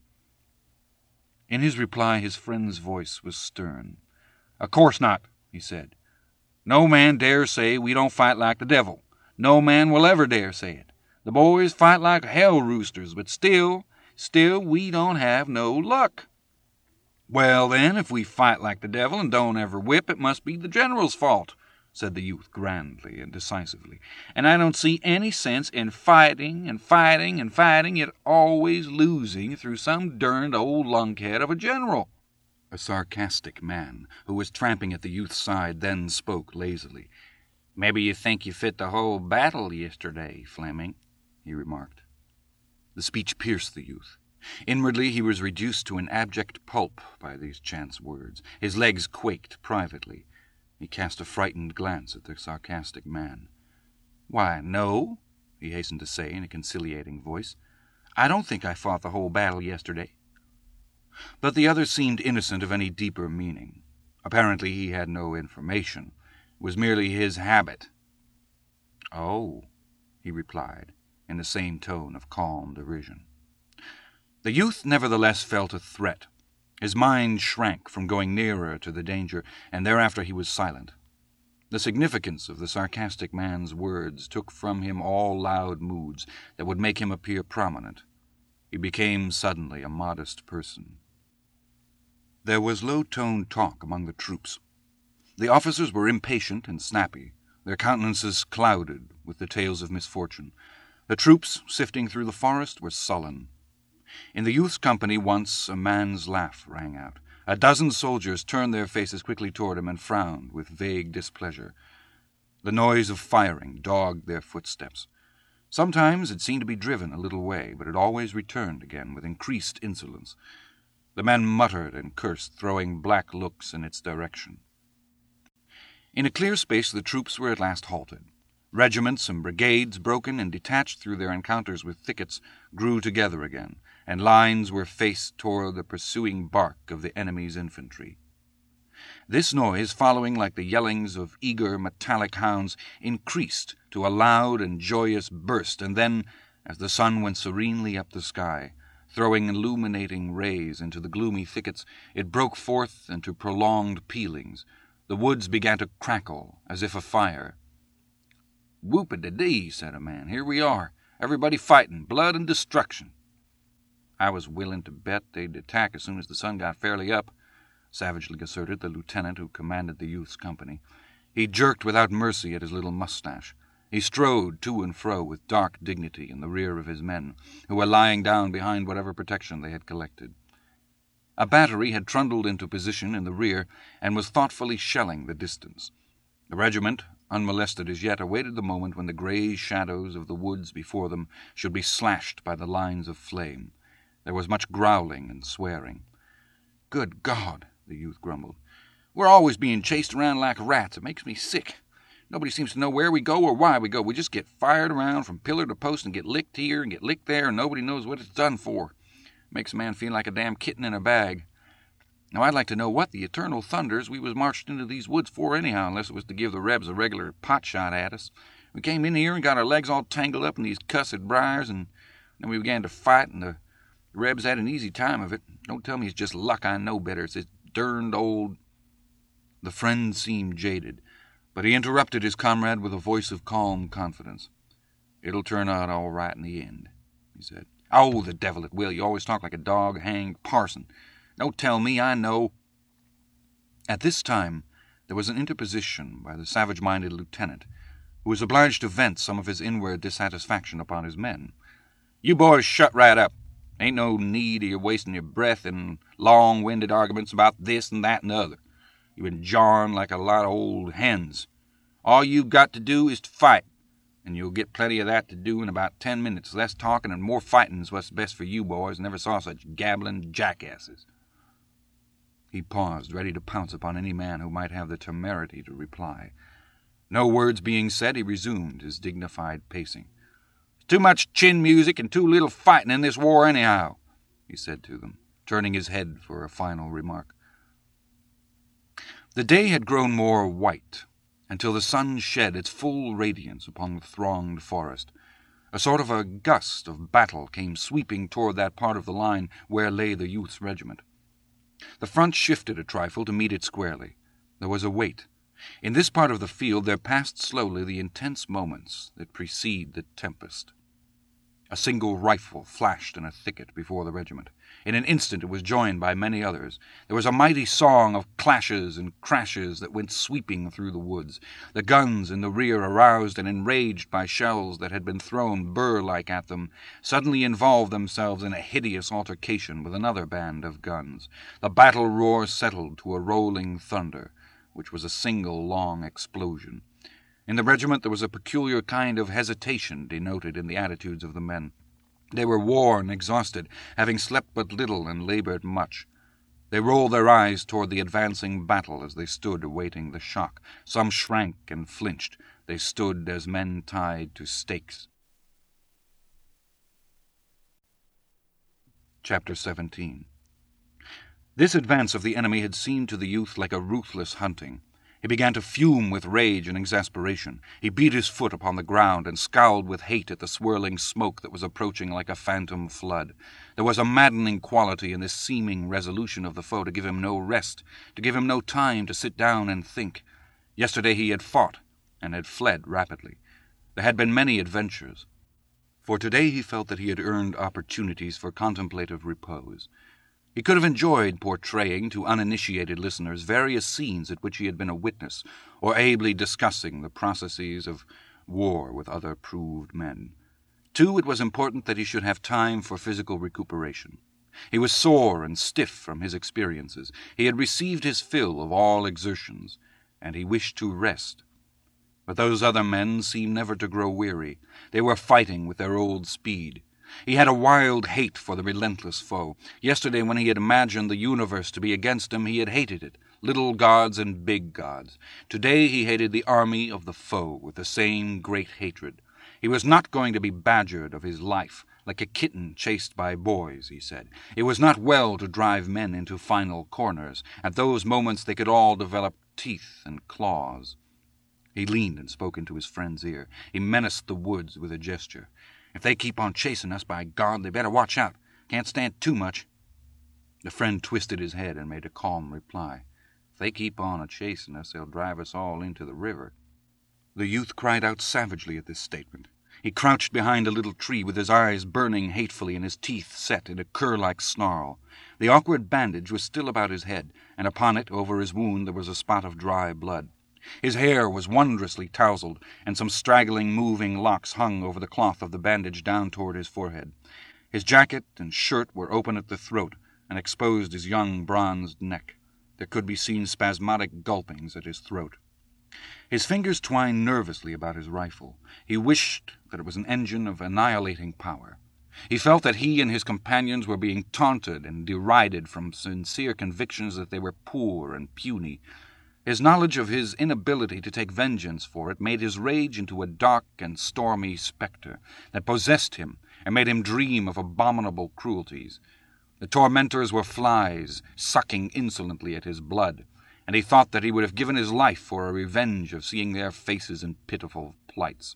In his reply, his friend's voice was stern. Of course not, he said. No man dare say we don't fight like the devil. No man will ever dare say it. The boys fight like hell roosters, but still we don't have no luck. Well, then, if we fight like the devil and don't ever whip, it must be the general's fault, said the youth grandly and decisively. And I don't see any sense in fighting, yet always losing through some derned old lunkhead of a general. A sarcastic man, who was tramping at the youth's side, then spoke lazily. Maybe you think you fit the whole battle yesterday, Fleming, he remarked. The speech pierced the youth. Inwardly he was reduced to an abject pulp by these chance words. His legs quaked privately. He cast a frightened glance at the sarcastic man. Why, no, he hastened to say in a conciliating voice. I don't think I fought the whole battle yesterday. But the other seemed innocent of any deeper meaning. Apparently he had no information. It was merely his habit. Oh, he replied, in the same tone of calm derision. The youth nevertheless felt a threat. His mind shrank from going nearer to the danger, and thereafter he was silent. The significance of the sarcastic man's words took from him all loud moods that would make him appear prominent. He became suddenly a modest person. There was low-toned talk among the troops. The officers were impatient and snappy, their countenances clouded with the tales of misfortune. The troops, sifting through the forest, were sullen. In the youth's company once a man's laugh rang out. A dozen soldiers turned their faces quickly toward him and frowned with vague displeasure. The noise of firing dogged their footsteps. Sometimes it seemed to be driven a little way, but it always returned again with increased insolence. The men muttered and cursed, throwing black looks in its direction. In a clear space the troops were at last halted. Regiments and brigades, broken and detached through their encounters with thickets, grew together again, and lines were faced toward the pursuing bark of the enemy's infantry. This noise, following like the yellings of eager metallic hounds, increased to a loud and joyous burst, and then, as the sun went serenely up the sky, throwing illuminating rays into the gloomy thickets, it broke forth into prolonged pealings. The woods began to crackle as if afire. "Whoop-a-da-dee," said a man. "Here we are, everybody fighting, blood and destruction." "I was willing to bet they'd attack as soon as the sun got fairly up," savagely asserted the lieutenant who commanded the youth's company. He jerked without mercy at his little mustache. He strode to and fro with dark dignity in the rear of his men, who were lying down behind whatever protection they had collected. A battery had trundled into position in the rear and was thoughtfully shelling the distance. The regiment, unmolested as yet, awaited the moment when the gray shadows of the woods before them should be slashed by the lines of flame. There was much growling and swearing. "Good God," the youth grumbled. "We're always being chased around like rats. It makes me sick. Nobody seems to know where we go or why we go. We just get fired around from pillar to post and get licked here and get licked there, and nobody knows what it's done for. Makes a man feel like a damn kitten in a bag. Now, I'd like to know what the eternal thunders we was marched into these woods for anyhow, unless it was to give the Rebs a regular pot shot at us. We came in here and got our legs all tangled up in these cussed briars, and then we began to fight, and the Rebs had an easy time of it. Don't tell me it's just luck. I know better. It's this derned old—" The friend seemed jaded, but he interrupted his comrade with a voice of calm confidence. "It'll turn out all right in the end," he said. "Oh, the devil it will. You always talk like a dog-hanged parson. Don't tell me, I know." At this time, there was an interposition by the savage-minded lieutenant, who was obliged to vent some of his inward dissatisfaction upon his men. "You boys shut right up. Ain't no need of your wasting your breath in long-winded arguments about this and that and the other. You've been jawing like a lot of old hens. All you've got to do is to fight, and you'll get plenty of that to do in about 10 minutes. Less talking and more fighting's what's best for you boys. Never saw such gabbling jackasses." He paused, ready to pounce upon any man who might have the temerity to reply. No words being said, he resumed his dignified pacing. "Too much chin music and too little fighting in this war anyhow," he said to them, turning his head for a final remark. The day had grown more white, until the sun shed its full radiance upon the thronged forest. A sort of a gust of battle came sweeping toward that part of the line where lay the youth's regiment. The front shifted a trifle to meet it squarely. There was a wait. In this part of the field there passed slowly the intense moments that precede the tempest. A single rifle flashed in a thicket before the regiment. In an instant it was joined by many others. There was a mighty song of clashes and crashes that went sweeping through the woods. The guns in the rear, aroused and enraged by shells that had been thrown burr-like at them, suddenly involved themselves in a hideous altercation with another band of guns. The battle roar settled to a rolling thunder, which was a single long explosion. In the regiment there was a peculiar kind of hesitation denoted in the attitudes of the men. They were worn, exhausted, having slept but little and labored much. They rolled their eyes toward the advancing battle as they stood awaiting the shock. Some shrank and flinched. They stood as men tied to stakes. Chapter 17. This advance of the enemy had seemed to the youth like a ruthless hunting. He began to fume with rage and exasperation. He beat his foot upon the ground and scowled with hate at the swirling smoke that was approaching like a phantom flood. There was a maddening quality in this seeming resolution of the foe to give him no rest, to give him no time to sit down and think. Yesterday he had fought and had fled rapidly. There had been many adventures. For today he felt that he had earned opportunities for contemplative repose. He could have enjoyed portraying to uninitiated listeners various scenes at which he had been a witness, or ably discussing the processes of war with other proved men. Too, it was important that he should have time for physical recuperation. He was sore and stiff from his experiences. He had received his fill of all exertions, and he wished to rest. But those other men seemed never to grow weary. They were fighting with their old speed. He had a wild hate for the relentless foe. Yesterday, when he had imagined the universe to be against him, he had hated it, little gods and big gods. Today he hated the army of the foe with the same great hatred. He was not going to be badgered of his life, like a kitten chased by boys, he said. It was not well to drive men into final corners. At those moments they could all develop teeth and claws. He leaned and spoke into his friend's ear. He menaced the woods with a gesture. "If they keep on chasing us, by God, they better watch out. Can't stand too much." The friend twisted his head and made a calm reply. "If they keep on a-chasing us, they'll drive us all into the river." The youth cried out savagely at this statement. He crouched behind a little tree with his eyes burning hatefully and his teeth set in a cur-like snarl. The awkward bandage was still about his head, and upon it, over his wound, there was a spot of dry blood. His hair was wondrously tousled, and some straggling, moving locks hung over the cloth of the bandage down toward his forehead. His jacket and shirt were open at the throat, and exposed his young, bronzed neck. There could be seen spasmodic gulpings at his throat. His fingers twined nervously about his rifle. He wished that it was an engine of annihilating power. He felt that he and his companions were being taunted and derided from sincere convictions that they were poor and puny. His knowledge of his inability to take vengeance for it made his rage into a dark and stormy spectre that possessed him and made him dream of abominable cruelties. The tormentors were flies, sucking insolently at his blood, and he thought that he would have given his life for a revenge of seeing their faces in pitiful plights.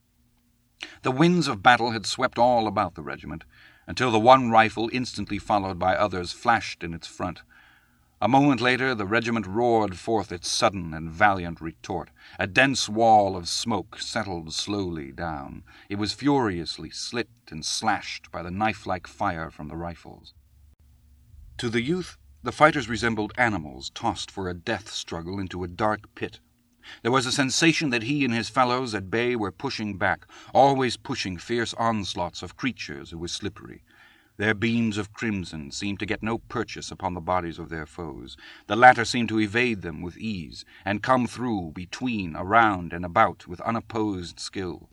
The winds of battle had swept all about the regiment, until the one rifle, instantly followed by others, flashed in its front. A moment later, the regiment roared forth its sudden and valiant retort. A dense wall of smoke settled slowly down. It was furiously slit and slashed by the knife-like fire from the rifles. To the youth, The fighters resembled animals tossed for a death struggle into a dark pit. There was a sensation that he and his fellows at bay were pushing back, always pushing fierce onslaughts of creatures who were slippery. Their beams of crimson seemed to get no purchase upon the bodies of their foes. The latter seemed to evade them with ease, and come through, between, around, and about with unopposed skill.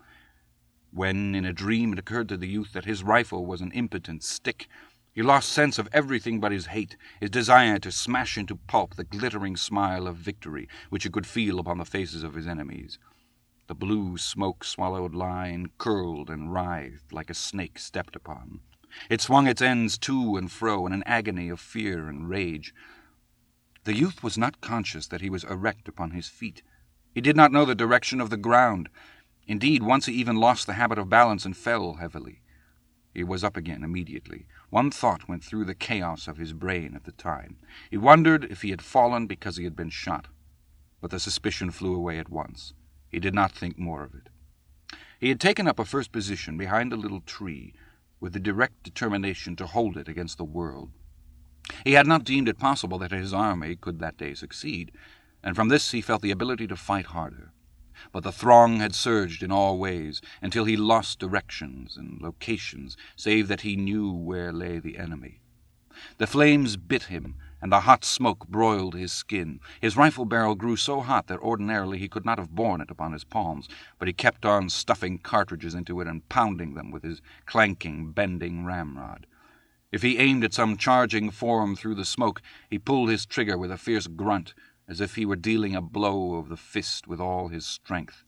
When, in a dream, it occurred to the youth that his rifle was an impotent stick, he lost sense of everything but his hate, his desire to smash into pulp the glittering smile of victory which he could feel upon the faces of his enemies. The blue smoke-swallowed line curled and writhed like a snake stepped upon. It swung its ends to and fro in an agony of fear and rage. The youth was not conscious that he was erect upon his feet. He did not know the direction of the ground. Indeed, once he even lost the habit of balance and fell heavily. He was up again immediately. One thought went through the chaos of his brain at the time. He wondered if he had fallen because he had been shot. But the suspicion flew away at once. He did not think more of it. He had taken up a first position behind a little tree, with the direct determination to hold it against the world. He had not deemed it possible that his army could that day succeed, and from this he felt the ability to fight harder. But the throng had surged in all ways, until he lost directions and locations, save that he knew where lay the enemy. The flames bit him, and the hot smoke broiled his skin. His rifle barrel grew so hot that ordinarily he could not have borne it upon his palms, but he kept on stuffing cartridges into it and pounding them with his clanking, bending ramrod. If he aimed at some charging form through the smoke, he pulled his trigger with a fierce grunt, as if he were dealing a blow of the fist with all his strength.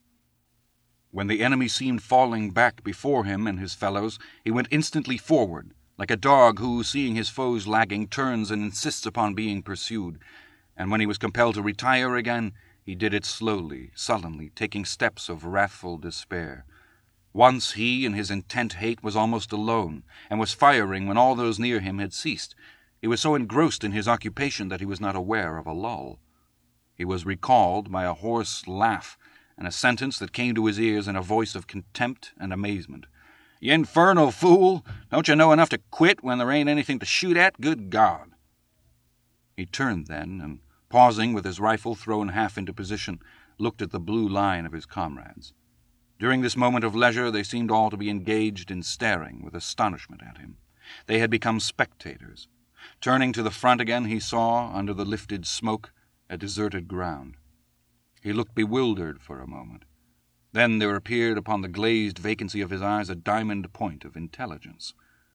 When the enemy seemed falling back before him and his fellows, he went instantly forward, like a dog who, seeing his foes lagging, turns and insists upon being pursued, and when he was compelled to retire again, he did it slowly, sullenly, taking steps of wrathful despair. Once he, in his intent hate, was almost alone, and was firing when all those near him had ceased. He was so engrossed in his occupation that he was not aware of a lull. He was recalled by a hoarse laugh, and a sentence that came to his ears in a voice of contempt and amazement. "You infernal fool! Don't you know enough to quit when there ain't anything to shoot at? Good God!" He turned then, and, pausing with his rifle thrown half into position, looked at the blue line of his comrades. During this moment of leisure they seemed all to be engaged in staring with astonishment at him. They had become spectators. Turning to the front again, he saw, under the lifted smoke, a deserted ground. He looked bewildered for a moment. Then there appeared upon the glazed vacancy of his eyes a diamond point of intelligence.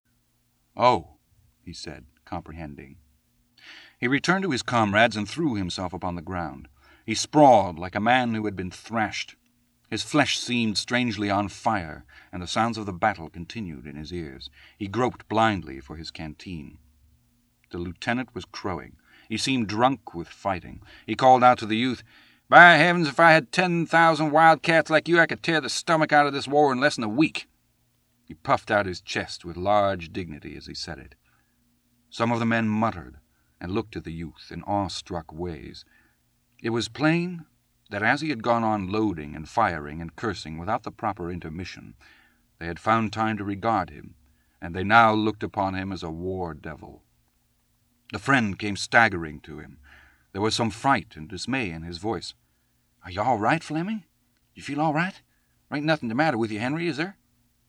"Oh," he said, comprehending. He returned to his comrades and threw himself upon the ground. He sprawled like a man who had been thrashed. His flesh seemed strangely on fire, and the sounds of the battle continued in his ears. He groped blindly for his canteen. The lieutenant was crowing. He seemed drunk with fighting. He called out to the youth, "By heavens, if I had 10,000 wildcats like you, I could tear the stomach out of this war in less than a week." He puffed out his chest with large dignity as he said it. Some of the men muttered and looked at the youth in awestruck ways. It was plain that as he had gone on loading and firing and cursing without the proper intermission, they had found time to regard him, and they now looked upon him as a war devil. The friend came staggering to him. There was some fright and dismay in his voice. "Are you all right, Fleming? You feel all right? There ain't nothing the matter with you, Henry, is there?"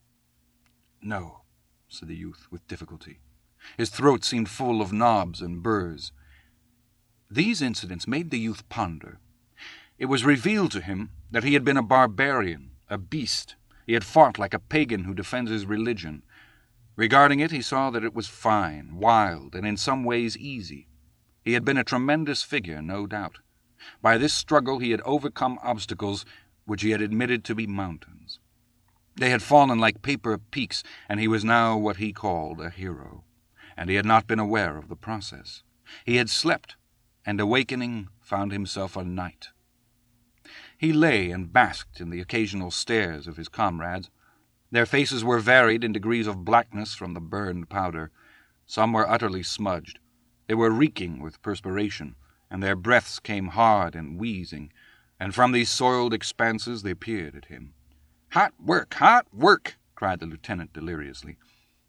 "No," said the youth with difficulty. His throat seemed full of knobs and burrs. These incidents made the youth ponder. It was revealed to him that he had been a barbarian, a beast. He had fought like a pagan who defends his religion. Regarding it, he saw that it was fine, wild, and in some ways easy. He had been a tremendous figure, no doubt. By this struggle he had overcome obstacles which he had admitted to be mountains. They had fallen like paper peaks, and he was now what he called a hero. And he had not been aware of the process. He had slept, and awakening found himself a knight. He lay and basked in the occasional stares of his comrades. Their faces were varied in degrees of blackness from the burned powder. Some were utterly smudged. They were reeking with perspiration, and their breaths came hard and wheezing, and from these soiled expanses they peered at him. "Hot work, hot work!" cried the lieutenant deliriously.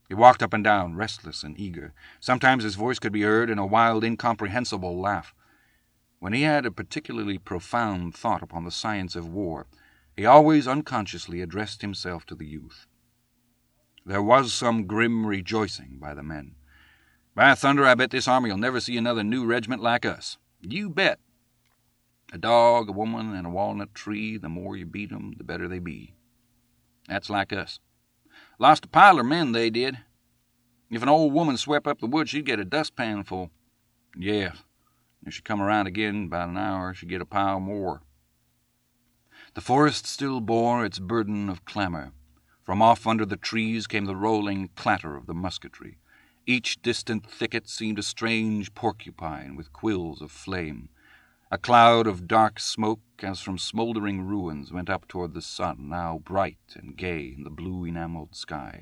He walked up and down, restless and eager. Sometimes his voice could be heard in a wild, incomprehensible laugh. When he had a particularly profound thought upon the science of war, he always unconsciously addressed himself to the youth. There was some grim rejoicing by the men. "By thunder, I bet this army will never see another new regiment like us." "You bet." "A dog, a woman, and a walnut tree, the more you beat 'em, the better they be." "That's like us." "Lost a pile of men, they did. If an old woman swept up the woods, she'd get a dustpan full." "Yeah. If she come around again about an hour, she'd get a pile more." The forest still bore its burden of clamor. From off under the trees came the rolling clatter of the musketry. Each distant thicket seemed a strange porcupine with quills of flame. A cloud of dark smoke, as from smoldering ruins, went up toward the sun, now bright and gay in the blue enameled sky.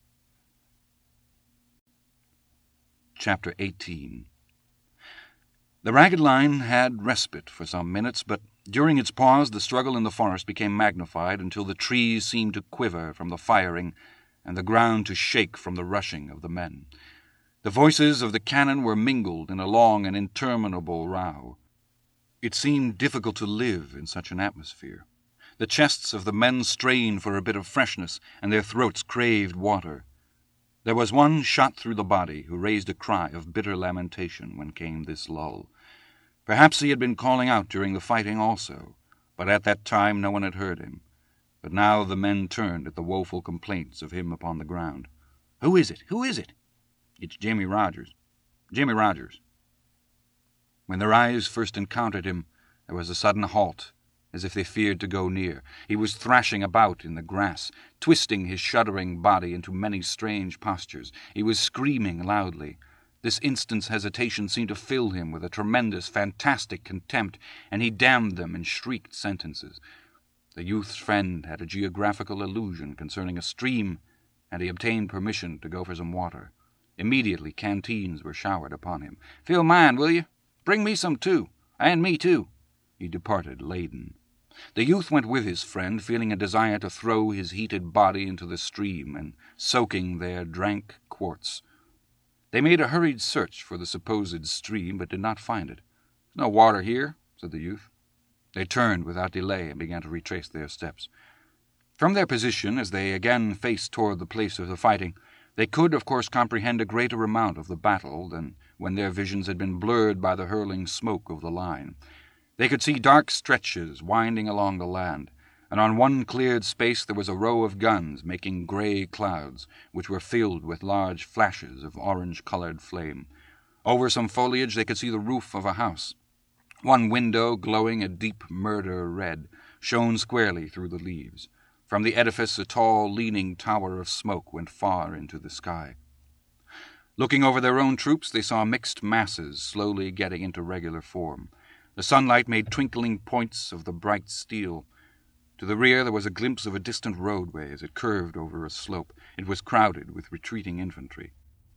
Chapter 18. The ragged line had respite for some minutes, but during its pause the struggle in the forest became magnified until the trees seemed to quiver from the firing and the ground to shake from the rushing of the men. The voices of the cannon were mingled in a long and interminable row. It seemed difficult to live in such an atmosphere. The chests of the men strained for a bit of freshness, and their throats craved water. There was one shot through the body who raised a cry of bitter lamentation when came this lull. Perhaps he had been calling out during the fighting also, but at that time no one had heard him. But now the men turned at the woeful complaints of him upon the ground. "Who is it? Who is it?" "It's Jimmy Rogers. Jimmy Rogers." When their eyes first encountered him, there was a sudden halt, as if they feared to go near. He was thrashing about in the grass, twisting his shuddering body into many strange postures. He was screaming loudly. This instant's hesitation seemed to fill him with a tremendous, fantastic contempt, and he damned them in shrieked sentences. The youth's friend had a geographical illusion concerning a stream, and he obtained permission to go for some water. Immediately canteens were showered upon him. "Fill mine, will you? Bring me some, too. And me, too." He departed laden. The youth went with his friend, feeling a desire to throw his heated body into the stream, and soaking there drank quarts. They made a hurried search for the supposed stream, but did not find it. "No water here," said the youth. They turned without delay and began to retrace their steps. From their position, as they again faced toward the place of the fighting, they could, of course, comprehend a greater amount of the battle than when their visions had been blurred by the hurling smoke of the line. They could see dark stretches winding along the land, and on one cleared space there was a row of guns making gray clouds, which were filled with large flashes of orange-colored flame. Over some foliage they could see the roof of a house. One window, glowing a deep murder red, shone squarely through the leaves. From the edifice a tall, leaning tower of smoke went far into the sky. Looking over their own troops, they saw mixed masses slowly getting into regular form. The sunlight made twinkling points of the bright steel. To the rear there was a glimpse of a distant roadway as it curved over a slope. It was crowded with retreating infantry.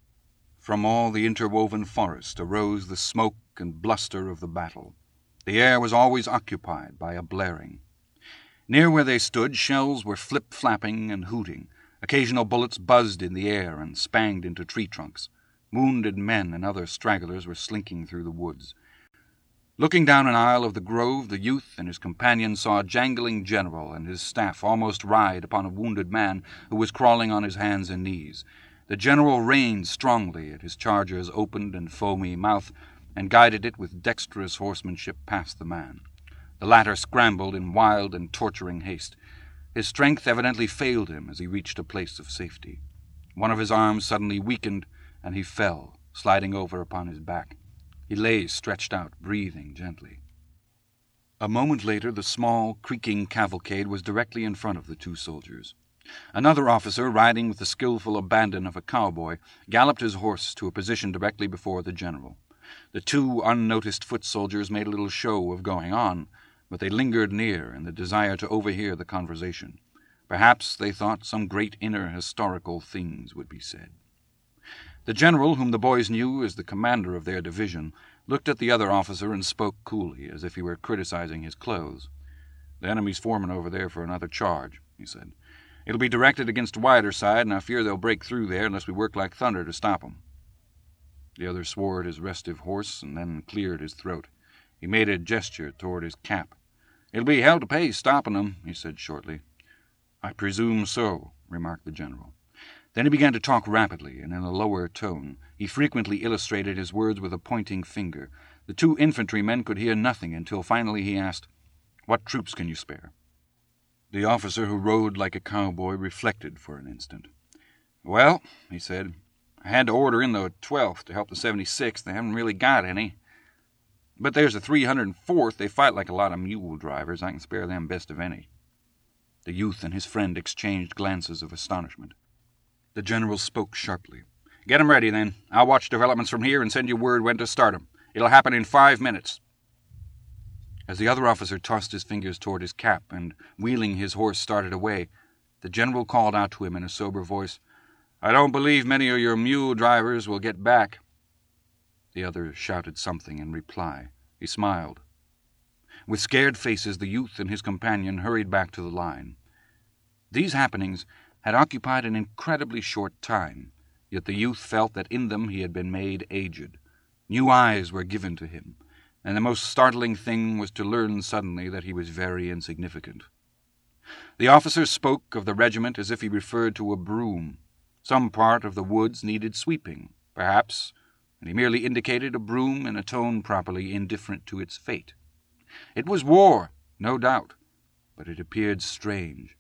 From all the interwoven forest arose the smoke and bluster of the battle. The air was always occupied by a blaring. Near where they stood, shells were flip-flapping and hooting. Occasional bullets buzzed in the air and spanged into tree trunks. Wounded men and other stragglers were slinking through the woods. Looking down an aisle of the grove, the youth and his companion saw a jangling general and his staff almost ride upon a wounded man who was crawling on his hands and knees. The general reined strongly at his charger's opened and foamy mouth and guided it with dexterous horsemanship past the man. The latter scrambled in wild and torturing haste. His strength evidently failed him as he reached a place of safety. One of his arms suddenly weakened, and he fell, sliding over upon his back. He lay stretched out, breathing gently. A moment later, the small, creaking cavalcade was directly in front of the two soldiers. Another officer, riding with the skillful abandon of a cowboy, galloped his horse to a position directly before the general. The two unnoticed foot soldiers made a little show of going on, but they lingered near in the desire to overhear the conversation. Perhaps, they thought, some great inner historical things would be said. The general, whom the boys knew as the commander of their division, looked at the other officer and spoke coolly, as if he were criticizing his clothes. "The enemy's forming over there for another charge," he said. It'll be directed against Whiterside, and I fear they'll break through there unless we work like thunder to stop 'em." The other swore at his restive horse and then cleared his throat. He made a gesture toward his cap. "It'll be hell to pay stopping 'em," he said shortly. "I presume so," remarked the general. Then he began to talk rapidly and in a lower tone. He frequently illustrated his words with a pointing finger. The two infantrymen could hear nothing until finally he asked, "What troops can you spare?" The officer who rode like a cowboy reflected for an instant. "Well," he said, "I had to order in the 12th to help the 76th. They haven't really got any. But there's the 304th. They fight like a lot of mule drivers. I can spare them best of any." The youth and his friend exchanged glances of astonishment. The general spoke sharply. "Get 'em ready, then. I'll watch developments from here and send you word when to start 'em. It'll happen in 5 minutes." As the other officer tossed his fingers toward his cap and, wheeling his horse, started away, the general called out to him in a sober voice, "I don't believe many of your mule drivers will get back." The other shouted something in reply. He smiled. With scared faces, the youth and his companion hurried back to the line. These happenings had occupied an incredibly short time, yet the youth felt that in them he had been made aged. New eyes were given to him, and the most startling thing was to learn suddenly that he was very insignificant. The officer spoke of the regiment as if he referred to a broom. Some part of the woods needed sweeping, perhaps, and he merely indicated a broom in a tone properly indifferent to its fate. It was war, no doubt, but it appeared strange.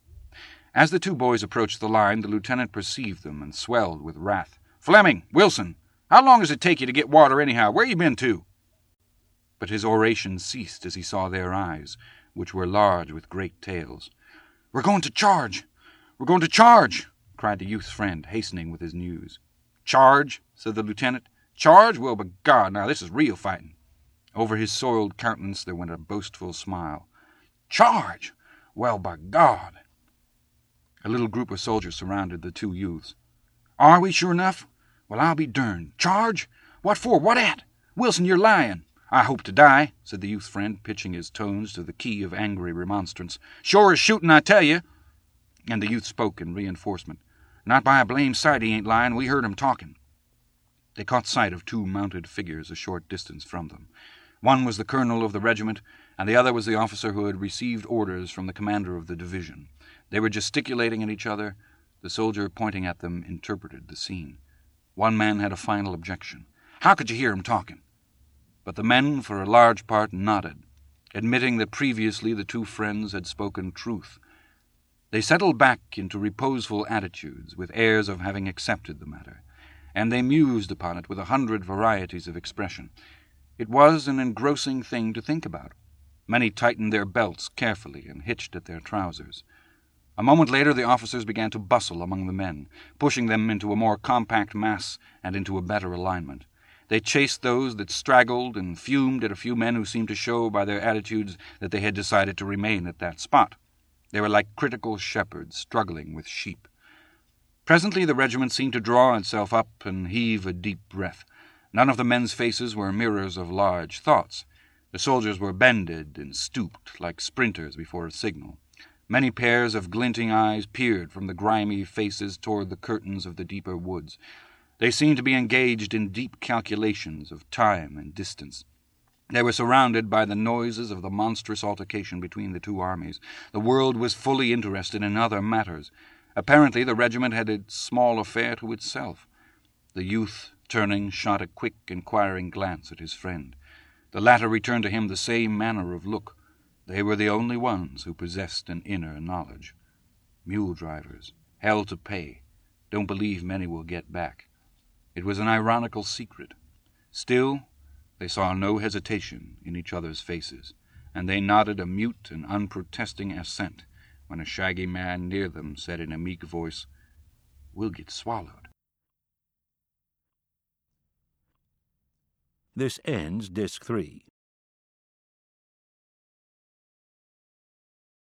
As the two boys approached the line, the lieutenant perceived them and swelled with wrath. "Fleming! Wilson! How long does it take you to get water anyhow? Where you been to?" But his oration ceased as he saw their eyes, which were large with great tails. "We're going to charge! We're going to charge!" cried the youth's friend, hastening with his news. "Charge?" said the lieutenant. "Charge? Well, b'God, now this is real fighting." Over his soiled countenance there went a boastful smile. "Charge? Well, b'God!" A little group of soldiers surrounded the two youths. "Are we, sure enough? Well, I'll be derned. Charge? What for? What at? Wilson, you're lying." "I hope to die," said the youth's friend, pitching his tones to the key of angry remonstrance. "Sure as shooting, I tell you." And the youth spoke in reinforcement. "Not by a blame sight he ain't lying. We heard him talking." They caught sight of two mounted figures a short distance from them. One was the colonel of the regiment, and the other was the officer who had received orders from the commander of the division. They were gesticulating at each other. The soldier pointing at them interpreted the scene. One man had a final objection. "How could you hear him talking?" But the men, for a large part, nodded, admitting that previously the two friends had spoken truth. They settled back into reposeful attitudes, with airs of having accepted the matter, and they mused upon it with 100 varieties of expression. It was an engrossing thing to think about. Many tightened their belts carefully and hitched at their trousers. A moment later the officers began to bustle among the men, pushing them into a more compact mass and into a better alignment. They chased those that straggled and fumed at a few men who seemed to show by their attitudes that they had decided to remain at that spot. They were like critical shepherds struggling with sheep. Presently the regiment seemed to draw itself up and heave a deep breath. None of the men's faces were mirrors of large thoughts. The soldiers were bended and stooped like sprinters before a signal. Many pairs of glinting eyes peered from the grimy faces toward the curtains of the deeper woods. They seemed to be engaged in deep calculations of time and distance. They were surrounded by the noises of the monstrous altercation between the two armies. The world was fully interested in other matters. Apparently the regiment had its small affair to itself. The youth, turning, shot a quick, inquiring glance at his friend. The latter returned to him the same manner of look. They were the only ones who possessed an inner knowledge. Mule drivers, hell to pay, don't believe many will get back. It was an ironical secret. Still, they saw no hesitation in each other's faces, and they nodded a mute and unprotesting assent when a shaggy man near them said in a meek voice, "We'll get swallowed." This ends Disc 3.